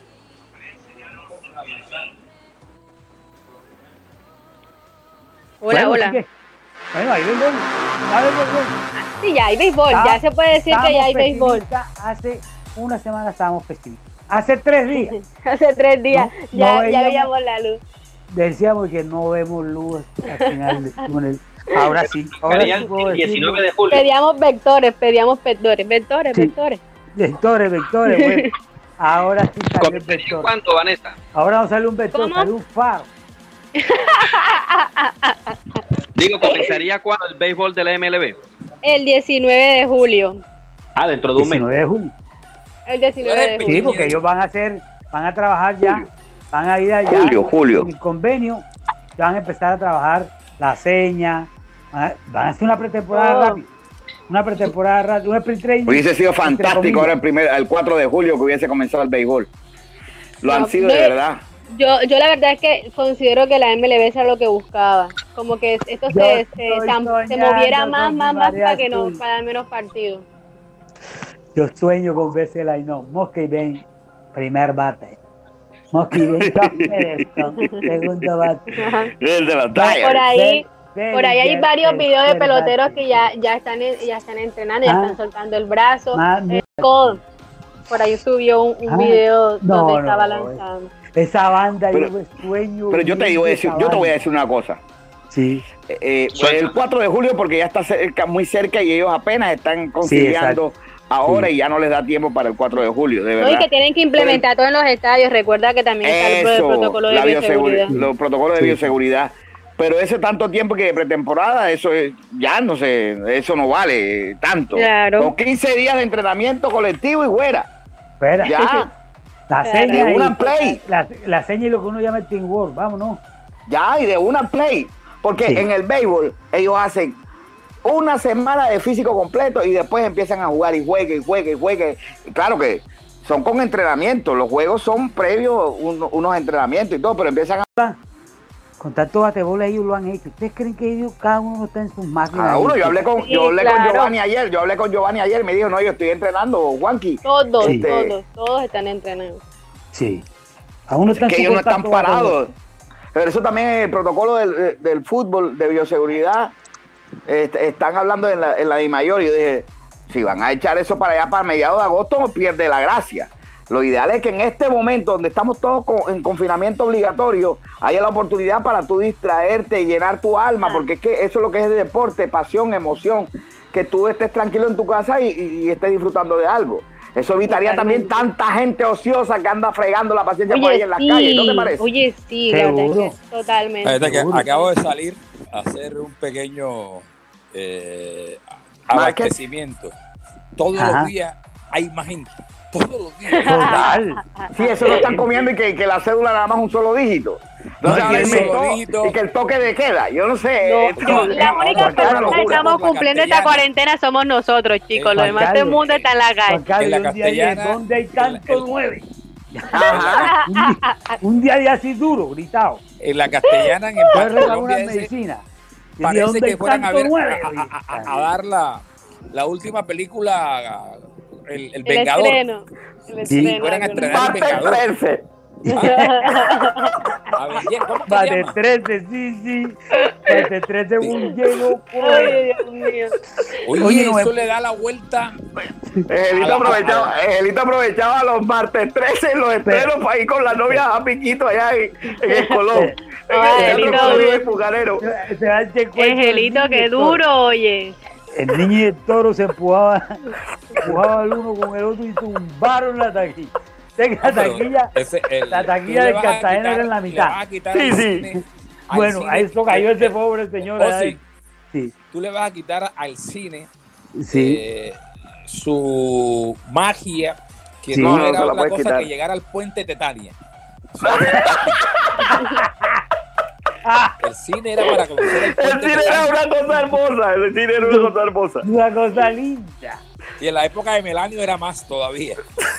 Hola, bueno, hola. Que, bueno, hay béisbol. ¿Hay béisbol? Sí, ya hay béisbol, Está, ya se puede decir que ya hay béisbol. Hace una semana estábamos festivos. Hace tres días. Hace tres días, no, ya, no veíamos, ya veíamos la luz. Decíamos que no vemos luz al final del túnel. Ahora sí. Ahora sí el diecinueve de julio. Pedíamos vectores, pedíamos vectores, vectores, sí. vectores. Vectores, vectores, bueno. Ahora sí salió el vector. ¿Cuánto, Vanessa? Ahora no sale un vector, sale un faro. Digo, ¿comenzaría cuándo el béisbol de la M L B? El diecinueve de julio. Ah, dentro de un mes. diecinueve de julio. El diecinueve de julio. Sí, porque ellos van a hacer, van a trabajar ya, van a ir allá. Julio, julio. En el convenio, van a empezar a trabajar la seña, van a, van a hacer una pretemporada Oh. rápida. Una pretemporada rápida, un sprint training. Hubiese sido fantástico ahora el, primer, el cuatro de julio que hubiese comenzado el béisbol. Lo No, han sido no, de verdad. Yo, yo la verdad es que considero que la M L B era lo que buscaba, como que esto Yo se, se, estoy tam- se soñando moviera con más, mi más, más María para que no, Azul. para menos partidos. Yo sueño con verse el line Mosca y Ben, primer bate. Mosca y Ben, segundo bate. El de la talla. Por ahí, Ben, por ahí hay Ben, varios Ben, videos de Ben, peloteros Ben. que ya, ya están en- ya están entrenando, ya Ah. están soltando el brazo, Ah, el mira. codo. Por ahí subió un, un Ah, video no, donde no, estaba no, lanzando. Esa banda, Pero- yo sueño. Pero yo te digo, de decir, esa yo te voy a banda. decir una cosa. Sí. Eh, pues el cuatro de julio porque ya está cerca, muy cerca y ellos apenas están conciliando ahora Sí. y ya no les da tiempo para el cuatro de julio, de No, verdad. y que tienen que implementar todo en los estadios. Recuerda que también está el, Eso, protocolo de la bioseguridad. bioseguri- los protocolos de Sí. bioseguridad. Pero ese tanto tiempo que de pretemporada, eso es, ya no sé, eso no vale tanto. Claro. Con quince días de entrenamiento colectivo y fuera. Espera. Ya, La Claro. seña de y- una play. La, la seña y lo que uno llama el teamwork, vámonos. ya, y de una play. Porque Sí. en el béisbol ellos hacen una semana de físico completo y después empiezan a jugar y jueguen, y jueguen, y jueguen. Y claro que son con entrenamiento, los juegos son previos uno- unos entrenamientos y todo, pero empiezan a... Con tanto batebol ellos lo han hecho. ¿Ustedes creen que ellos, cada uno está en sus máquinas? Cada uno, yo hablé con, Sí, yo hablé con claro. Giovanni ayer, yo hablé con Giovanni ayer, me dijo, no, yo estoy entrenando, Juanqui. Todos, Sí. todos, todos están entrenando. Sí. A uno está en que su ellos no están contacto batebol. parados. Pero eso también es el protocolo del, del fútbol, de bioseguridad. Este, están hablando en la, en la de mayor. Yo dije, si van a echar eso para allá para mediados de agosto, pierde la gracia. Lo ideal es que en este momento, donde estamos todos con- en confinamiento obligatorio, haya la oportunidad para tú distraerte y llenar tu alma, porque es que eso es lo que es el deporte, pasión, emoción, que tú estés tranquilo en tu casa y, y- y estés disfrutando de algo. Eso evitaría Totalmente. también tanta gente ociosa que anda fregando la paciencia por ahí Oye, en las sí, calles, ¿no te parece? oye, sí, la verdad Seguro. que totalmente. Fíjate que Seguro. acabo de salir a hacer un pequeño eh, Market. abastecimiento. Todos Ajá. los días hay más gente. Todos los días. Total. Sí, eso lo están comiendo y que, que la cédula nada más un solo dígito. No, Entonces y ahora el inventó solo dígito. y que el toque de queda, yo no sé. No, esto- yo- no, la no, única no, persona no, que no, estamos por la cumpliendo esta castellana. cuarentena somos nosotros, chicos. Lo Juan demás del Carlos. mundo está en la Juan calle. Carlos, En la un día de castellana, donde hay tanto el- el- nueve. Ajá. Un día, un día de así duro, gritado. En la castellana, en Yo Empate regalaba Colombia, una ese, medicina. Y parece dije, ¿dónde que hay fueran a tanto ver nueve? a, a- a- a dar la, la última película, el, el El Vengador. estreno. El Sí. estreno. Fueran a alguno. estrenar el Parte Vengador. trece. Avenger, ¿cómo se Bate llama? trece, sí, sí. Bate trece, un llego. Ay, Dios mío. Oye, Oye, no eso es- le da la vuelta. Egelito aprovechaba, Egelito aprovechaba los martes trece en los estrenos para ir con la novia a Piquito allá en, en el Colón. En Ay, el Egelito, Teatro Colón de duro. Fugarero. Se da este cuento del Angelito, niño y qué el toro. duro, oye. El niño y el toro se empujaba, empujaba el uno con el otro y tumbaron la taquilla. Sé que la Pero taquilla, ese- el- la tú taquilla le de vas a Cartagena quitar- era en la le mitad. vas a quitar Sí, el sí. cine al Bueno, cine a eso cayó de- ese pobre señor. Oh, allá sí. en- Sí. tú le vas a quitar al cine Sí. eh, su magia, que Sí. no, No, era se la otra puedes cosa quitar. que llegar al puente Tetania. El cine era para conocer el El puente cine era Tetania. una cosa hermosa, el cine era una cosa hermosa. Una cosa linda. Y en la época de Melanio era más todavía.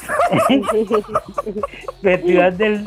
Festival del...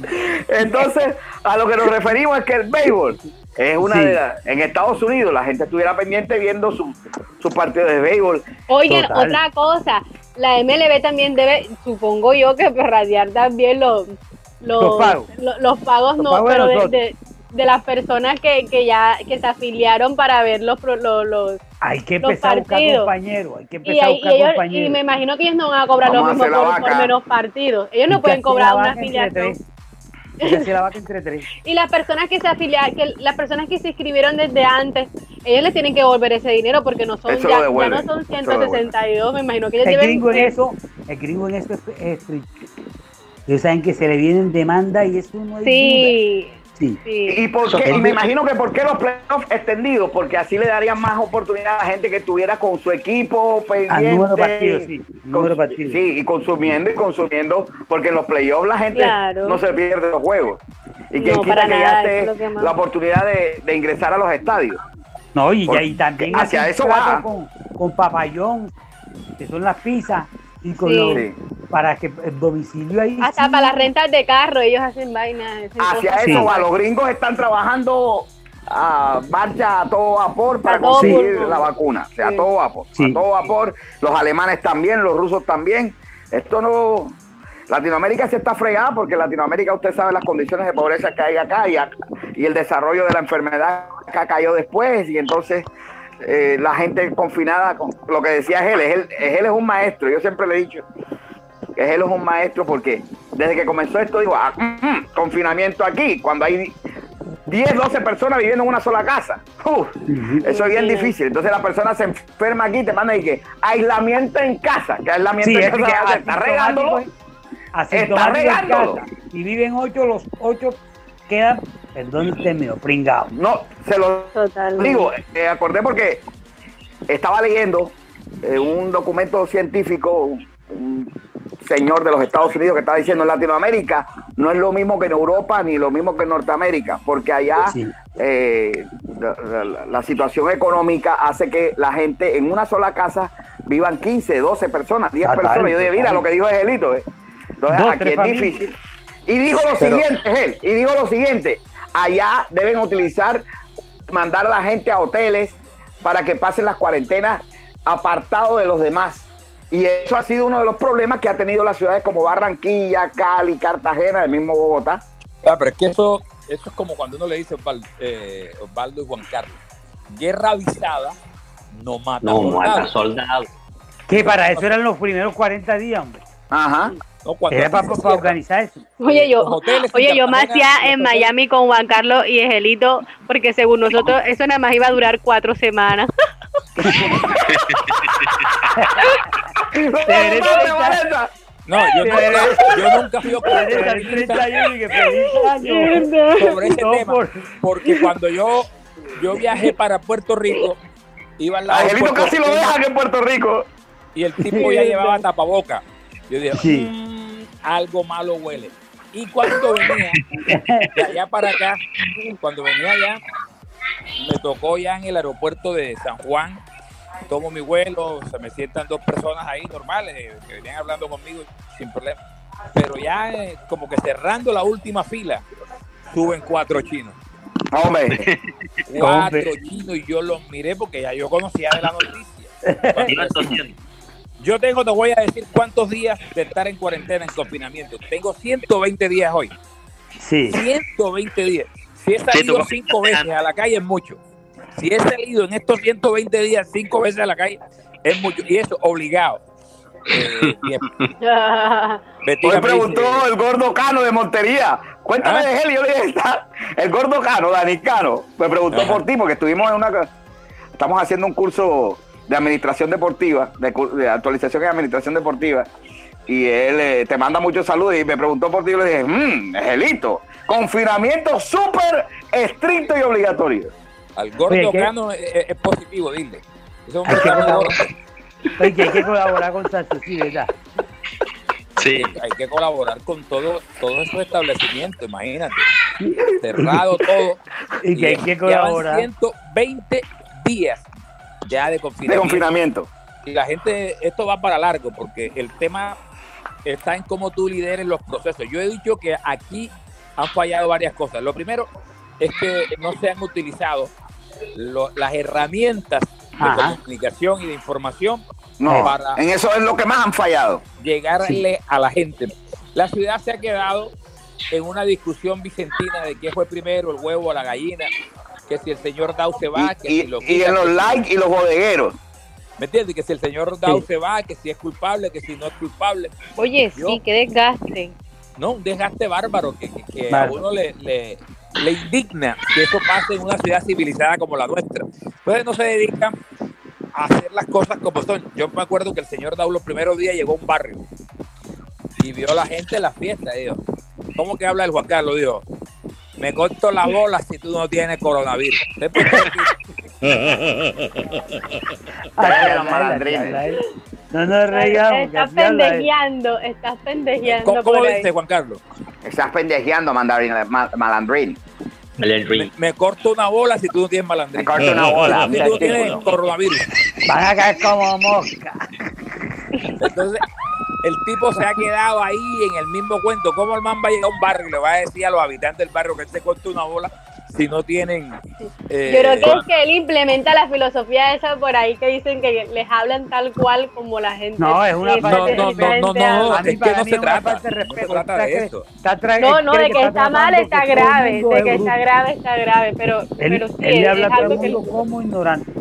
Entonces, a lo que nos referimos es que el béisbol es una Sí. de las... En Estados Unidos la gente estuviera pendiente viendo su, su partido de béisbol. Oigan, Total. otra cosa, la M L B también debe, supongo yo, que radiar también los los, Los pagos. lo- los pagos Los no, pagos de pero de, nosotros. de, de las personas que, que ya que se afiliaron para ver los pro- los, los Hay que los empezar a buscar partidos. compañeros. Hay que Y, empezar a ahí- buscar y ellos, compañeros. y me imagino que ellos no van a cobrar Vamos a lo mismo hacer la por, por vaca. menos partidos. Ellos no Hay que pueden hacer cobrar la una vaca entre afiliación. tres. Hay que hacer la vaca entre tres. Y las personas que se afiliaron, que las personas que se inscribieron desde antes, ellos les tienen que devolver ese dinero porque no son Eso ya, lo ya devuelven, no son eso lo ciento sesenta y dos, me imagino que ellos El deben gringo en eso, el gringo en eso es es estricto. Ellos saben que se le vienen demanda y eso no hay Sí, duda. Sí. sí. ¿Y, por qué? Y me imagino que ¿por qué los playoffs extendidos? Porque así le darían más oportunidad a la gente que estuviera con su equipo pendiente. Al número de partidos, sí. Número de Con- partidos. Sí, y consumiendo y consumiendo, porque en los playoffs la gente Claro. no se pierde los juegos. Y que No, quita para que nada, ya eso es esté lo que más. la oportunidad de, de ingresar a los estadios. No, y, Por- ya- y también hacia hacen eso trato va. con, con papayón, que son las pizzas, y con Sí. los, Sí. para que el domicilio ahí. Hasta sí. para las rentas de carro ellos hacen vainas. hacen Hacia cosas. eso Sí. va. Los gringos están trabajando a marcha a todo vapor para A todo conseguir pulmón. la vacuna. O sea, a Sí. todo vapor. Sí. A todo vapor. Los alemanes también, los rusos también. Esto no... Latinoamérica se está fregada porque en Latinoamérica usted sabe las condiciones de pobreza que hay acá y, acá, y el desarrollo de la enfermedad acá cayó después y entonces eh, la gente confinada, con lo que decía él, él, él es un maestro, yo siempre le he dicho que él es un maestro porque desde que comenzó esto digo, ah, mm, mm, confinamiento aquí, cuando hay diez, doce personas viviendo en una sola casa. Uf, eso es bien Sí. difícil. Entonces la persona se enferma aquí, te manda y que aislamiento en casa, que aislamiento Sí, en es que casa, está regándolo. asintomático Está en regándolo. casa. Y viven ocho, los ocho quedan, perdón el término, pringados. No, se lo Totalmente. digo, eh, acordé porque estaba leyendo eh, un documento científico, un, un señor de los Estados Unidos que estaba diciendo en Latinoamérica no es lo mismo que en Europa ni lo mismo que en Norteamérica, porque allá Sí. eh, la, la- la situación económica hace que la gente en una sola casa vivan quince, doce personas, diez Total, personas. Yo dije, mira total. lo que dijo Angelito. eh. Entonces Dos, aquí tres es familias. difícil. Y dijo lo Pero- siguiente, él, y dijo lo siguiente, allá deben utilizar, mandar a la gente a hoteles para que pasen las cuarentenas apartado de los demás. Y eso ha sido uno de los problemas que ha tenido las ciudades como Barranquilla, Cali, Cartagena, el mismo Bogotá. Ah, pero es que eso, eso es como cuando uno le dice a Osvaldo, eh, Osvaldo y Juan Carlos, guerra avisada no mata No, soldado. mata soldado. Que para eso eran los primeros cuarenta días, hombre. Ajá. No, cuando Era para, se para cierra. organizar eso. Oye, yo, Los hoteles en oye, yo me Cartagena, hacía los en hoteles- Miami con Juan Carlos y Angelito, porque según nosotros eso nada más iba a durar cuatro semanas. Deberé treinta, No, yo nunca, yo nunca fui a deberé treinta y uno y que feliz año. sobre ese No, tema, por- porque cuando yo, yo viajé para Puerto Rico, iba al lado de Angelito Puerto casi lo Rico, dejan en Puerto Rico. y el tipo ya llevaba tapaboca. Yo dije, Sí. "Mm, algo malo huele". Y cuando venía de allá para acá, cuando venía allá, me tocó ya en el aeropuerto de San Juan, tomo mi vuelo, se me sientan dos personas ahí normales, eh, que venían hablando conmigo sin problema. Pero ya eh, como que cerrando la última fila, suben cuatro chinos. Hombre, Cuatro Hombre. chinos y yo los miré porque ya yo conocía de la noticia. Iban tosiendo. Yo tengo, te voy a decir cuántos días de estar en cuarentena, en confinamiento. Tengo ciento veinte días hoy. Sí. ciento veinte días. Si he salido tú- cinco veces a la calle es mucho. Si he salido en estos ciento veinte días cinco veces a la calle es mucho. Y eso obligado. Eh, y- Betica hoy me preguntó dice, el gordo Cano de Montería. Cuéntame ¿Ah? de él. Y yo le dije, está el gordo Cano, Dani Cano. Me preguntó Ajá. por ti porque estuvimos en una... Estamos haciendo un curso de administración deportiva, de, cu- de actualización en administración deportiva. Y él eh, te manda muchos saludos y me preguntó por ti. Y yo le dije, mmm, Angelito, confinamiento súper estricto y obligatorio. Al gordo Oye, ¿qué? Cano es, es positivo, dile. Ese hombre Hay que está muy colaborar. gordo. Oye, que hay que colaborar con Santos, sí, ¿verdad? Sí. Hay que colaborar con todo, todos esos establecimientos, imagínate. Cerrado todo. Y que hay que ya van colaborar. ciento veinte días ya de confinamiento. De confinamiento. Y la gente, esto va para largo, porque el tema está en cómo tú lideres los procesos. Yo he dicho que aquí han fallado varias cosas. Lo primero es que no se han utilizado lo- las herramientas de Ajá. comunicación y de información No, para en eso es lo que más han fallado. llegarle a la gente. La ciudad se ha quedado en una discusión vicentina de qué fue primero, el huevo o la gallina, que si el señor Dau se va, que Y, si lo y quita, en los que si- likes y los bodegueros. ¿me entiendes? Que si el señor Dau Sí. se va, que si es culpable, que si no es culpable. Oye, Yo- sí, qué desgaste. No, un desgaste bárbaro que, que- que a Bárbaro. uno le, le, le indigna que eso pase en una ciudad civilizada como la nuestra. Entonces no se dedican a hacer las cosas como son. Yo me acuerdo que el señor Dau los primeros días llegó a un barrio y vio a la gente en la fiesta y dijo, ¿cómo que habla el Juan Carlos? Dijo, me corto la bola si tú no tienes coronavirus. Después, Ay, los malandrines. No nos reigamos. Estás que así habla él. pendejeando, estás pendejeando. ¿Cómo, cómo por ahí. dice Juan Carlos? Estás pendejeando, mandarín, ma- malandrín. Me, me corto una bola si tú no tienes malandrín. Me corto una bola, Si tú no tienes testículo. coronavirus. Van a caer como mosca. Entonces, el tipo se ha quedado ahí en el mismo cuento. ¿Cómo el man va a llegar a un barrio y le va a decir a los habitantes del barrio que él se corta una bola si no tienen... eh, Yo creo que es que él implementa la filosofía esa por ahí que dicen que les hablan tal cual como la gente. No, es una eh, falta No, de no, no, respeto. no, no, A mí, es que para no mí se es una trata. falta de No se respeto. trata Está de que- eso. está tra- No, no, cree de que está mal, tratando está que todo el grave. mundo De es que bruto. está grave, está grave. Pero, Él, pero sí, él le es, habla es a todo el algo que. mundo como ignorante.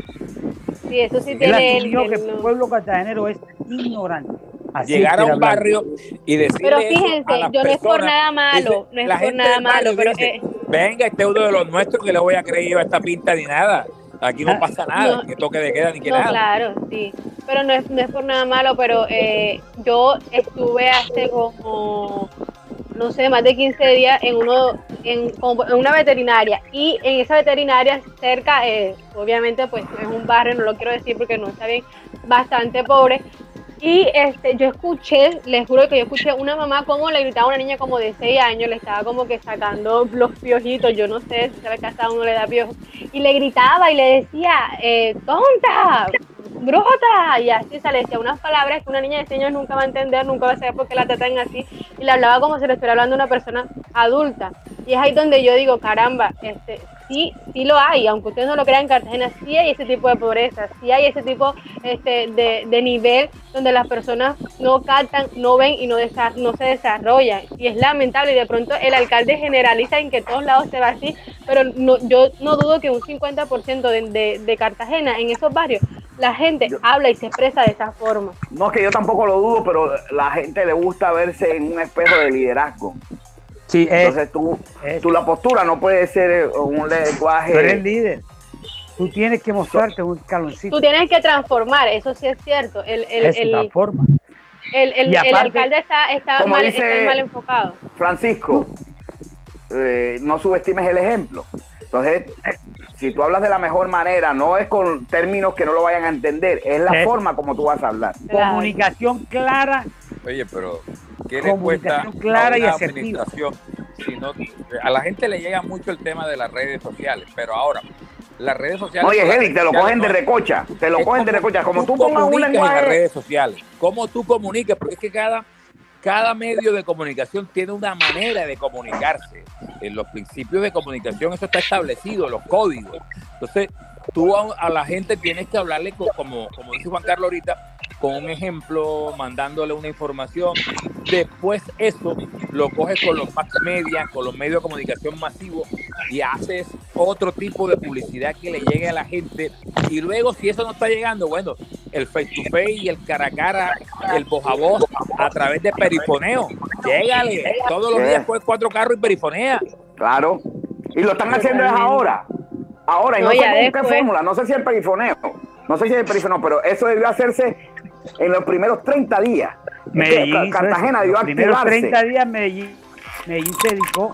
Sí, eso sí Él tiene él. asumió que que el no- pueblo cartagenero es ignorante. Así Llegar quiere a un hablar. barrio y decirle Pero eso fíjense, a las yo no es por personas, nada malo, dice, no es la por gente nada del barrio malo, pero dice, eh, venga, este es uno de los nuestros que le voy a creer yo a esta pinta ni nada. Aquí no pasa nada, No. que toque de queda ni que no, nada. claro, sí. Pero no es, no es por nada malo, pero eh, yo estuve hace como, no sé, más de quince días en uno en, como en una veterinaria. Y en esa veterinaria cerca, eh, obviamente, pues es un barrio, no lo quiero decir porque no está bien, bastante pobre. Y este, yo escuché, les juro que yo escuché una mamá como le gritaba a una niña como de seis años, le estaba como que sacando los piojitos, yo no sé si sabes que hasta uno le da piojos, y le gritaba y le decía, eh, tonta, brota, y así, o sea, le decía unas palabras que una niña de seis años nunca va a entender, nunca va a saber por qué la tratan así, y le hablaba como si le estuviera hablando a una persona adulta. Y es ahí donde yo digo, caramba, este, sí, sí lo hay, aunque ustedes no lo crean, en Cartagena sí hay ese tipo de pobreza, sí hay ese tipo este, de, de nivel donde las personas no captan, no ven y no, desa- no se desarrollan. Y es lamentable, y de pronto el alcalde generaliza en que todos lados se va así, pero no, yo no dudo que un cincuenta por ciento de, de, de Cartagena, en esos barrios, la gente habla y se expresa de esa forma. No, es que yo tampoco lo dudo, pero la gente le gusta verse en un espejo de liderazgo. Sí, es, Entonces tú, es. tú la postura no puede ser un lenguaje. Tú eres líder. Tú tienes que mostrarte un escaloncito. Tú tienes que transformar, eso sí es cierto. El, el, Eso, el, transforma. el, el, Y el aparte, alcalde está, está, como mal, dice- está mal enfocado. Francisco, eh, no subestimes el ejemplo. Entonces, si tú hablas de la mejor manera, no es con términos que no lo vayan a entender, es la Es- forma como tú vas a hablar. Comunicación clara. Oye, pero ¿qué le cuesta Comunicación clara a y una asertiva. administración? Si no, a la gente le llega mucho el tema de las redes sociales, pero ahora las redes sociales... Oye, las Eric, te lo redes cogen de sociales recocha, te lo es cogen de como recocha. Como tú pongas un comunicas en las lenguaje, redes sociales, cómo tú comunicas, porque es que cada, cada medio de comunicación tiene una manera de comunicarse. En los principios de comunicación eso está establecido, los códigos. Entonces, tú a, a la gente tienes que hablarle co- como, como dice Juan Carlos ahorita, con un ejemplo, mandándole una información. Después eso lo coges con los mass media, con los medios de comunicación masivos y haces otro tipo de publicidad que le llegue a la gente. Y luego, si eso no está llegando, bueno, el face to face y el cara a cara, el voz a voz a través de perifoneo. Llégale, todos los días coges cuatro carros y perifonea. claro. Y lo están haciendo es ahora. Ahora, y no, No, sé ya con qué después. fórmula, no sé si el perifoneo, no sé si el perifoneo, pero eso debió hacerse en los primeros treinta días. Es que Medellín hizo Cartagena eso. debió Los primeros activarse. treinta días Medellín, Medellín se dedicó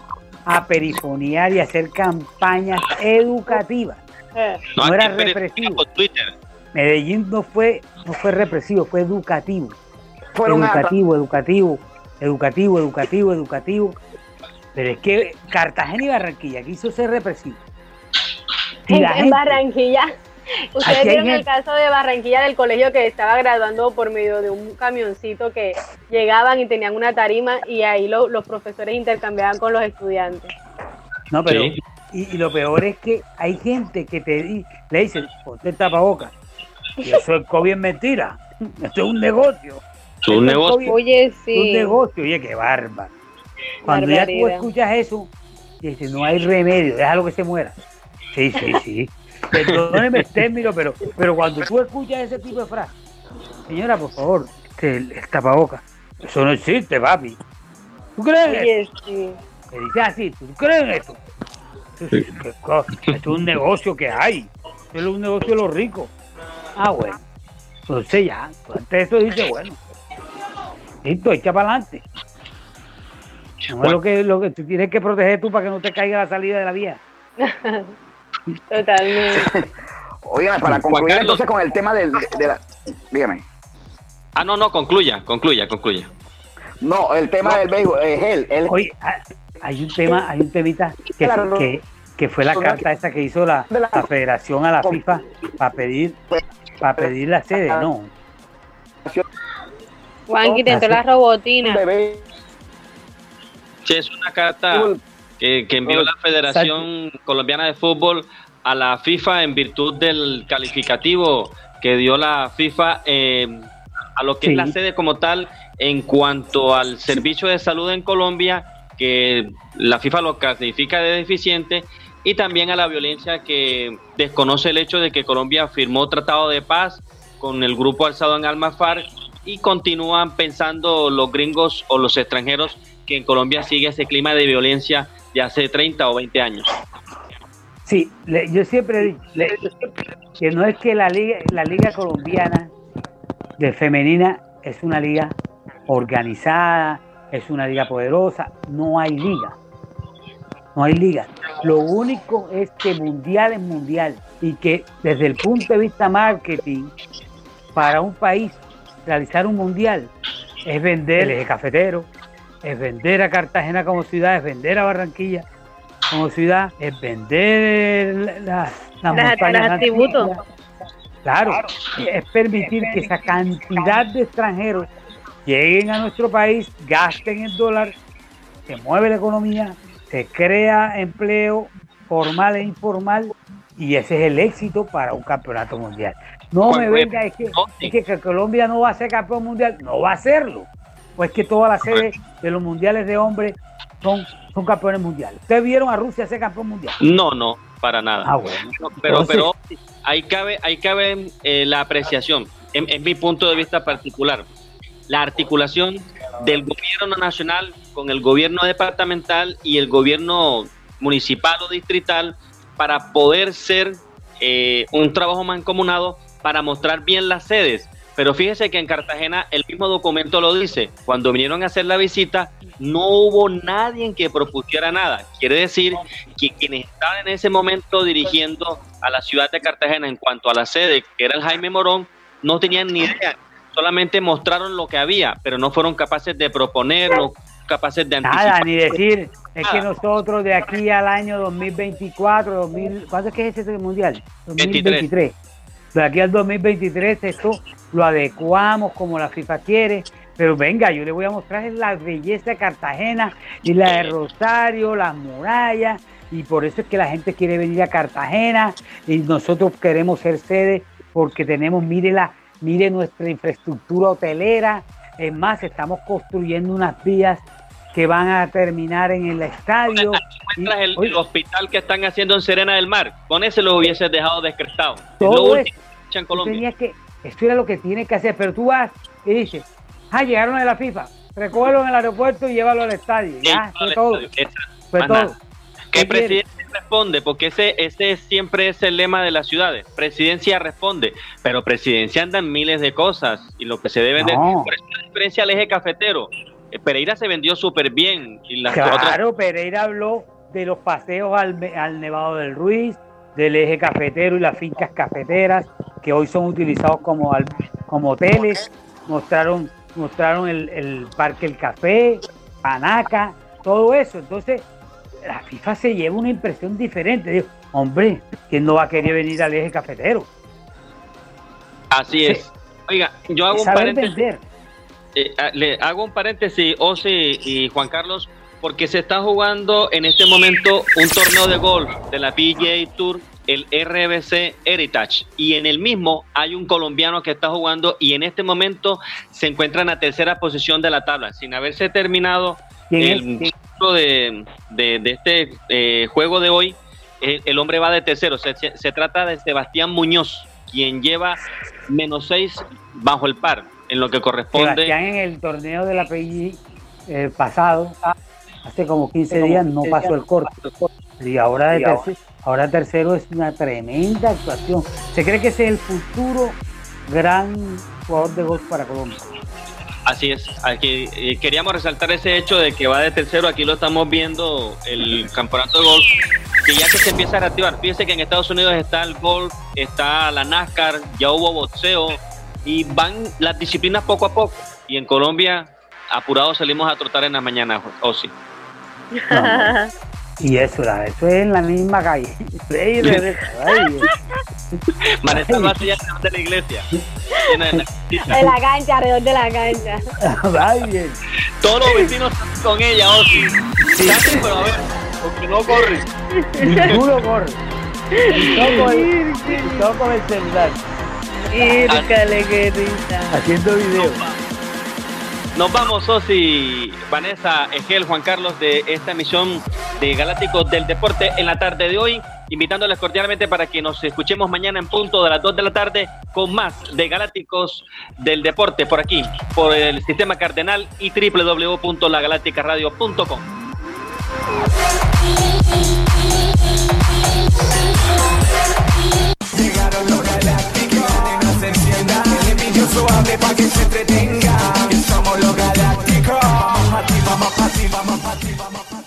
a perifonear y a hacer campañas educativas. No, no era represivo. Medellín no fue, no fue represivo, fue educativo. Fueron educativo, a... educativo, educativo, educativo, educativo. Pero es que Cartagena y Barranquilla quiso ser represivo. En, en gente, Barranquilla. Ustedes vieron el caso de Barranquilla del colegio que estaba graduando por medio de un camioncito que llegaban y tenían una tarima y ahí lo, los profesores intercambiaban con los estudiantes. No, pero sí. y, y lo peor es que hay gente que te le dice, ponte el tapabocas. Y eso es COVID es mentira. Esto es un negocio. Es un negocio. COVID, Oye, sí. Un negocio. Oye, qué bárbaro. Cuando ya tú escuchas eso, dices, no hay remedio, déjalo que se muera. Sí, sí, sí. Perdóneme el término, pero, pero cuando tú escuchas ese tipo de frases, señora, por favor, el, el tapabocas, eso no existe, papi. ¿Tú crees en Oye, eso? Sí. Me dice así, ¿tú crees en eso? Esto es, esto es un negocio que hay. Esto es un negocio de los ricos. Ah, bueno. Entonces ya, ante eso dice, bueno, listo, echa para adelante. No bueno. es lo que, lo que tú tienes que proteger tú para que no te caiga la salida de la vía. Totalmente. Oigan, para concluir entonces con el tema del, de, de la... Dígame. Ah, no, no, concluya, concluya, concluya. No, el tema no. del béisbol es él. él. Oye, hay un tema, hay un temita que, claro, que, que fue la carta esa que hizo la, la Federación a la FIFA para pedir, para pedir la sede, ¿no? Juanqui, te entró la robotina. Sí, es una carta que, que envió la Federación Colombiana de Fútbol a la FIFA en virtud del calificativo que dio la FIFA eh, a lo que sí. es la sede como tal en cuanto al servicio de salud en Colombia, que la FIFA lo clasifica de deficiente, y también a la violencia que desconoce el hecho de que Colombia firmó tratado de paz con el grupo alzado en armas FARC y continúan pensando los gringos o los extranjeros que en Colombia sigue ese clima de violencia de hace treinta o veinte años. Sí, le, yo siempre he dicho le, que no es que la liga, la liga colombiana de femenina es una liga organizada, es una liga poderosa, no hay liga, no hay liga. Lo único es que mundial es mundial y que desde el punto de vista marketing, para un país realizar un mundial es vender el eje cafetero, es vender a Cartagena como ciudad, es vender a Barranquilla como ciudad, es vender las, las montañas atributos. Claro, es permitir que esa cantidad de extranjeros lleguen a nuestro país, gasten el dólar, se mueve la economía, se crea empleo formal e informal, y ese es el éxito para un campeonato mundial. No me venga, es que, es que Colombia no va a ser campeón mundial, no va a serlo. Pues que todas las sedes de los mundiales de hombres son, son campeones mundiales. ¿Ustedes vieron a Rusia ser campeón mundial? No, no, para nada. Ah, bueno. Pero, Entonces, pero ahí cabe, ahí cabe eh, la apreciación, en, en mi punto de vista particular, la articulación del gobierno nacional con el gobierno departamental y el gobierno municipal o distrital para poder ser eh, un trabajo mancomunado para mostrar bien las sedes. Pero fíjese que en Cartagena el mismo documento lo dice, cuando vinieron a hacer la visita no hubo nadie que propusiera nada. Quiere decir que quienes estaban en ese momento dirigiendo a la ciudad de Cartagena en cuanto a la sede, que era el Jaime Morón, no tenían ni idea, solamente mostraron lo que había, pero no fueron capaces de proponer, no capaces de anticipar. Nada, ni decir, es que nosotros de aquí al año dos mil veinticuatro, dos mil, ¿cuánto es que es ese mundial? dos mil veintitrés. De aquí al dos mil veintitrés esto lo adecuamos como la FIFA quiere, pero venga, yo le voy a mostrar la belleza de Cartagena y la de Rosario, las murallas, y por eso es que la gente quiere venir a Cartagena y nosotros queremos ser sede porque tenemos, mire, la, mire nuestra infraestructura hotelera, es más, estamos construyendo unas vías que van a terminar en el estadio. Y, el, el hospital que están haciendo en Serena del Mar, con ese lo hubieses dejado descrestado. Todo es, en Colombia. Que, esto era lo que tiene que hacer, pero tú vas y dices, ah, llegaron de la FIFA, recógelo en el aeropuerto y llévalo al estadio. Sí, ya, fue todo. Fue todo. ¿Qué el presidente responde? Porque ese, ese siempre es el lema de las ciudades. Presidencia responde, pero presidencia andan miles de cosas y lo que se debe no. de... Por eso la diferencia al eje cafetero. Pereira se vendió súper bien. Y las claro, otras... Pereira habló de los paseos al, al Nevado del Ruiz, del eje cafetero y las fincas cafeteras, que hoy son utilizados como, al, como hoteles. Mostraron, mostraron el, el Parque El Café, Panaca, todo eso. Entonces, la FIFA se lleva una impresión diferente. Digo, hombre, ¿quién no va a querer venir al eje cafetero? Así es. Oiga, yo hago un Saber paréntesis. vender. Eh, le hago un paréntesis, Ozzy y Juan Carlos, porque se está jugando en este momento un torneo de golf de la P G A Tour, el R B C Heritage, y en el mismo hay un colombiano que está jugando y en este momento se encuentra en la tercera posición de la tabla, sin haberse terminado el ciclo de, de, de este eh, juego de hoy. El, el hombre va de tercero, se, se, se trata de Sebastián Muñoz, quien lleva menos seis bajo el par, en lo que corresponde. Sebastián en el torneo de la P G eh, pasado, hace como quince días, no pasó el corte. Y ahora de tercero, ahora tercero es una tremenda actuación. Se cree que ese es el futuro gran jugador de golf para Colombia. Así es, aquí eh, queríamos resaltar ese hecho de que va de tercero. Aquí lo estamos viendo, el campeonato de golf, que ya que se empieza a reactivar. Fíjense que en Estados Unidos está el golf, está la NASCAR, ya hubo boxeo y van las disciplinas poco a poco. Y en Colombia, apurados salimos a trotar en la mañana, o sí. No, y eso, eso es en la misma calle. Vanessa va hacia de la iglesia. En la cancha, alrededor de la cancha. Bien. Todos los vecinos están con ella, Ozzy. Sí. Pero a ver, porque no corre. Ninguno corre. Y toco el, y toco el celular. Írcale, qué risa. Haciendo video. Nos vamos, Ozzy, Vanessa, Egel, Juan Carlos, de esta emisión de Galácticos del Deporte en la tarde de hoy, invitándoles cordialmente para que nos escuchemos mañana en punto de las dos de la tarde con más de Galácticos del Deporte por aquí, por el Sistema Cardenal y doble u doble u doble u punto la galáctica radio punto com. Llegaron los galácticos, que no se encienda, el envidio suave pa' que se entretenga. Que somos los galácticos. Vamos pa' ti, vamos pa' ti, vamos pa' ti, vamos pa' ti.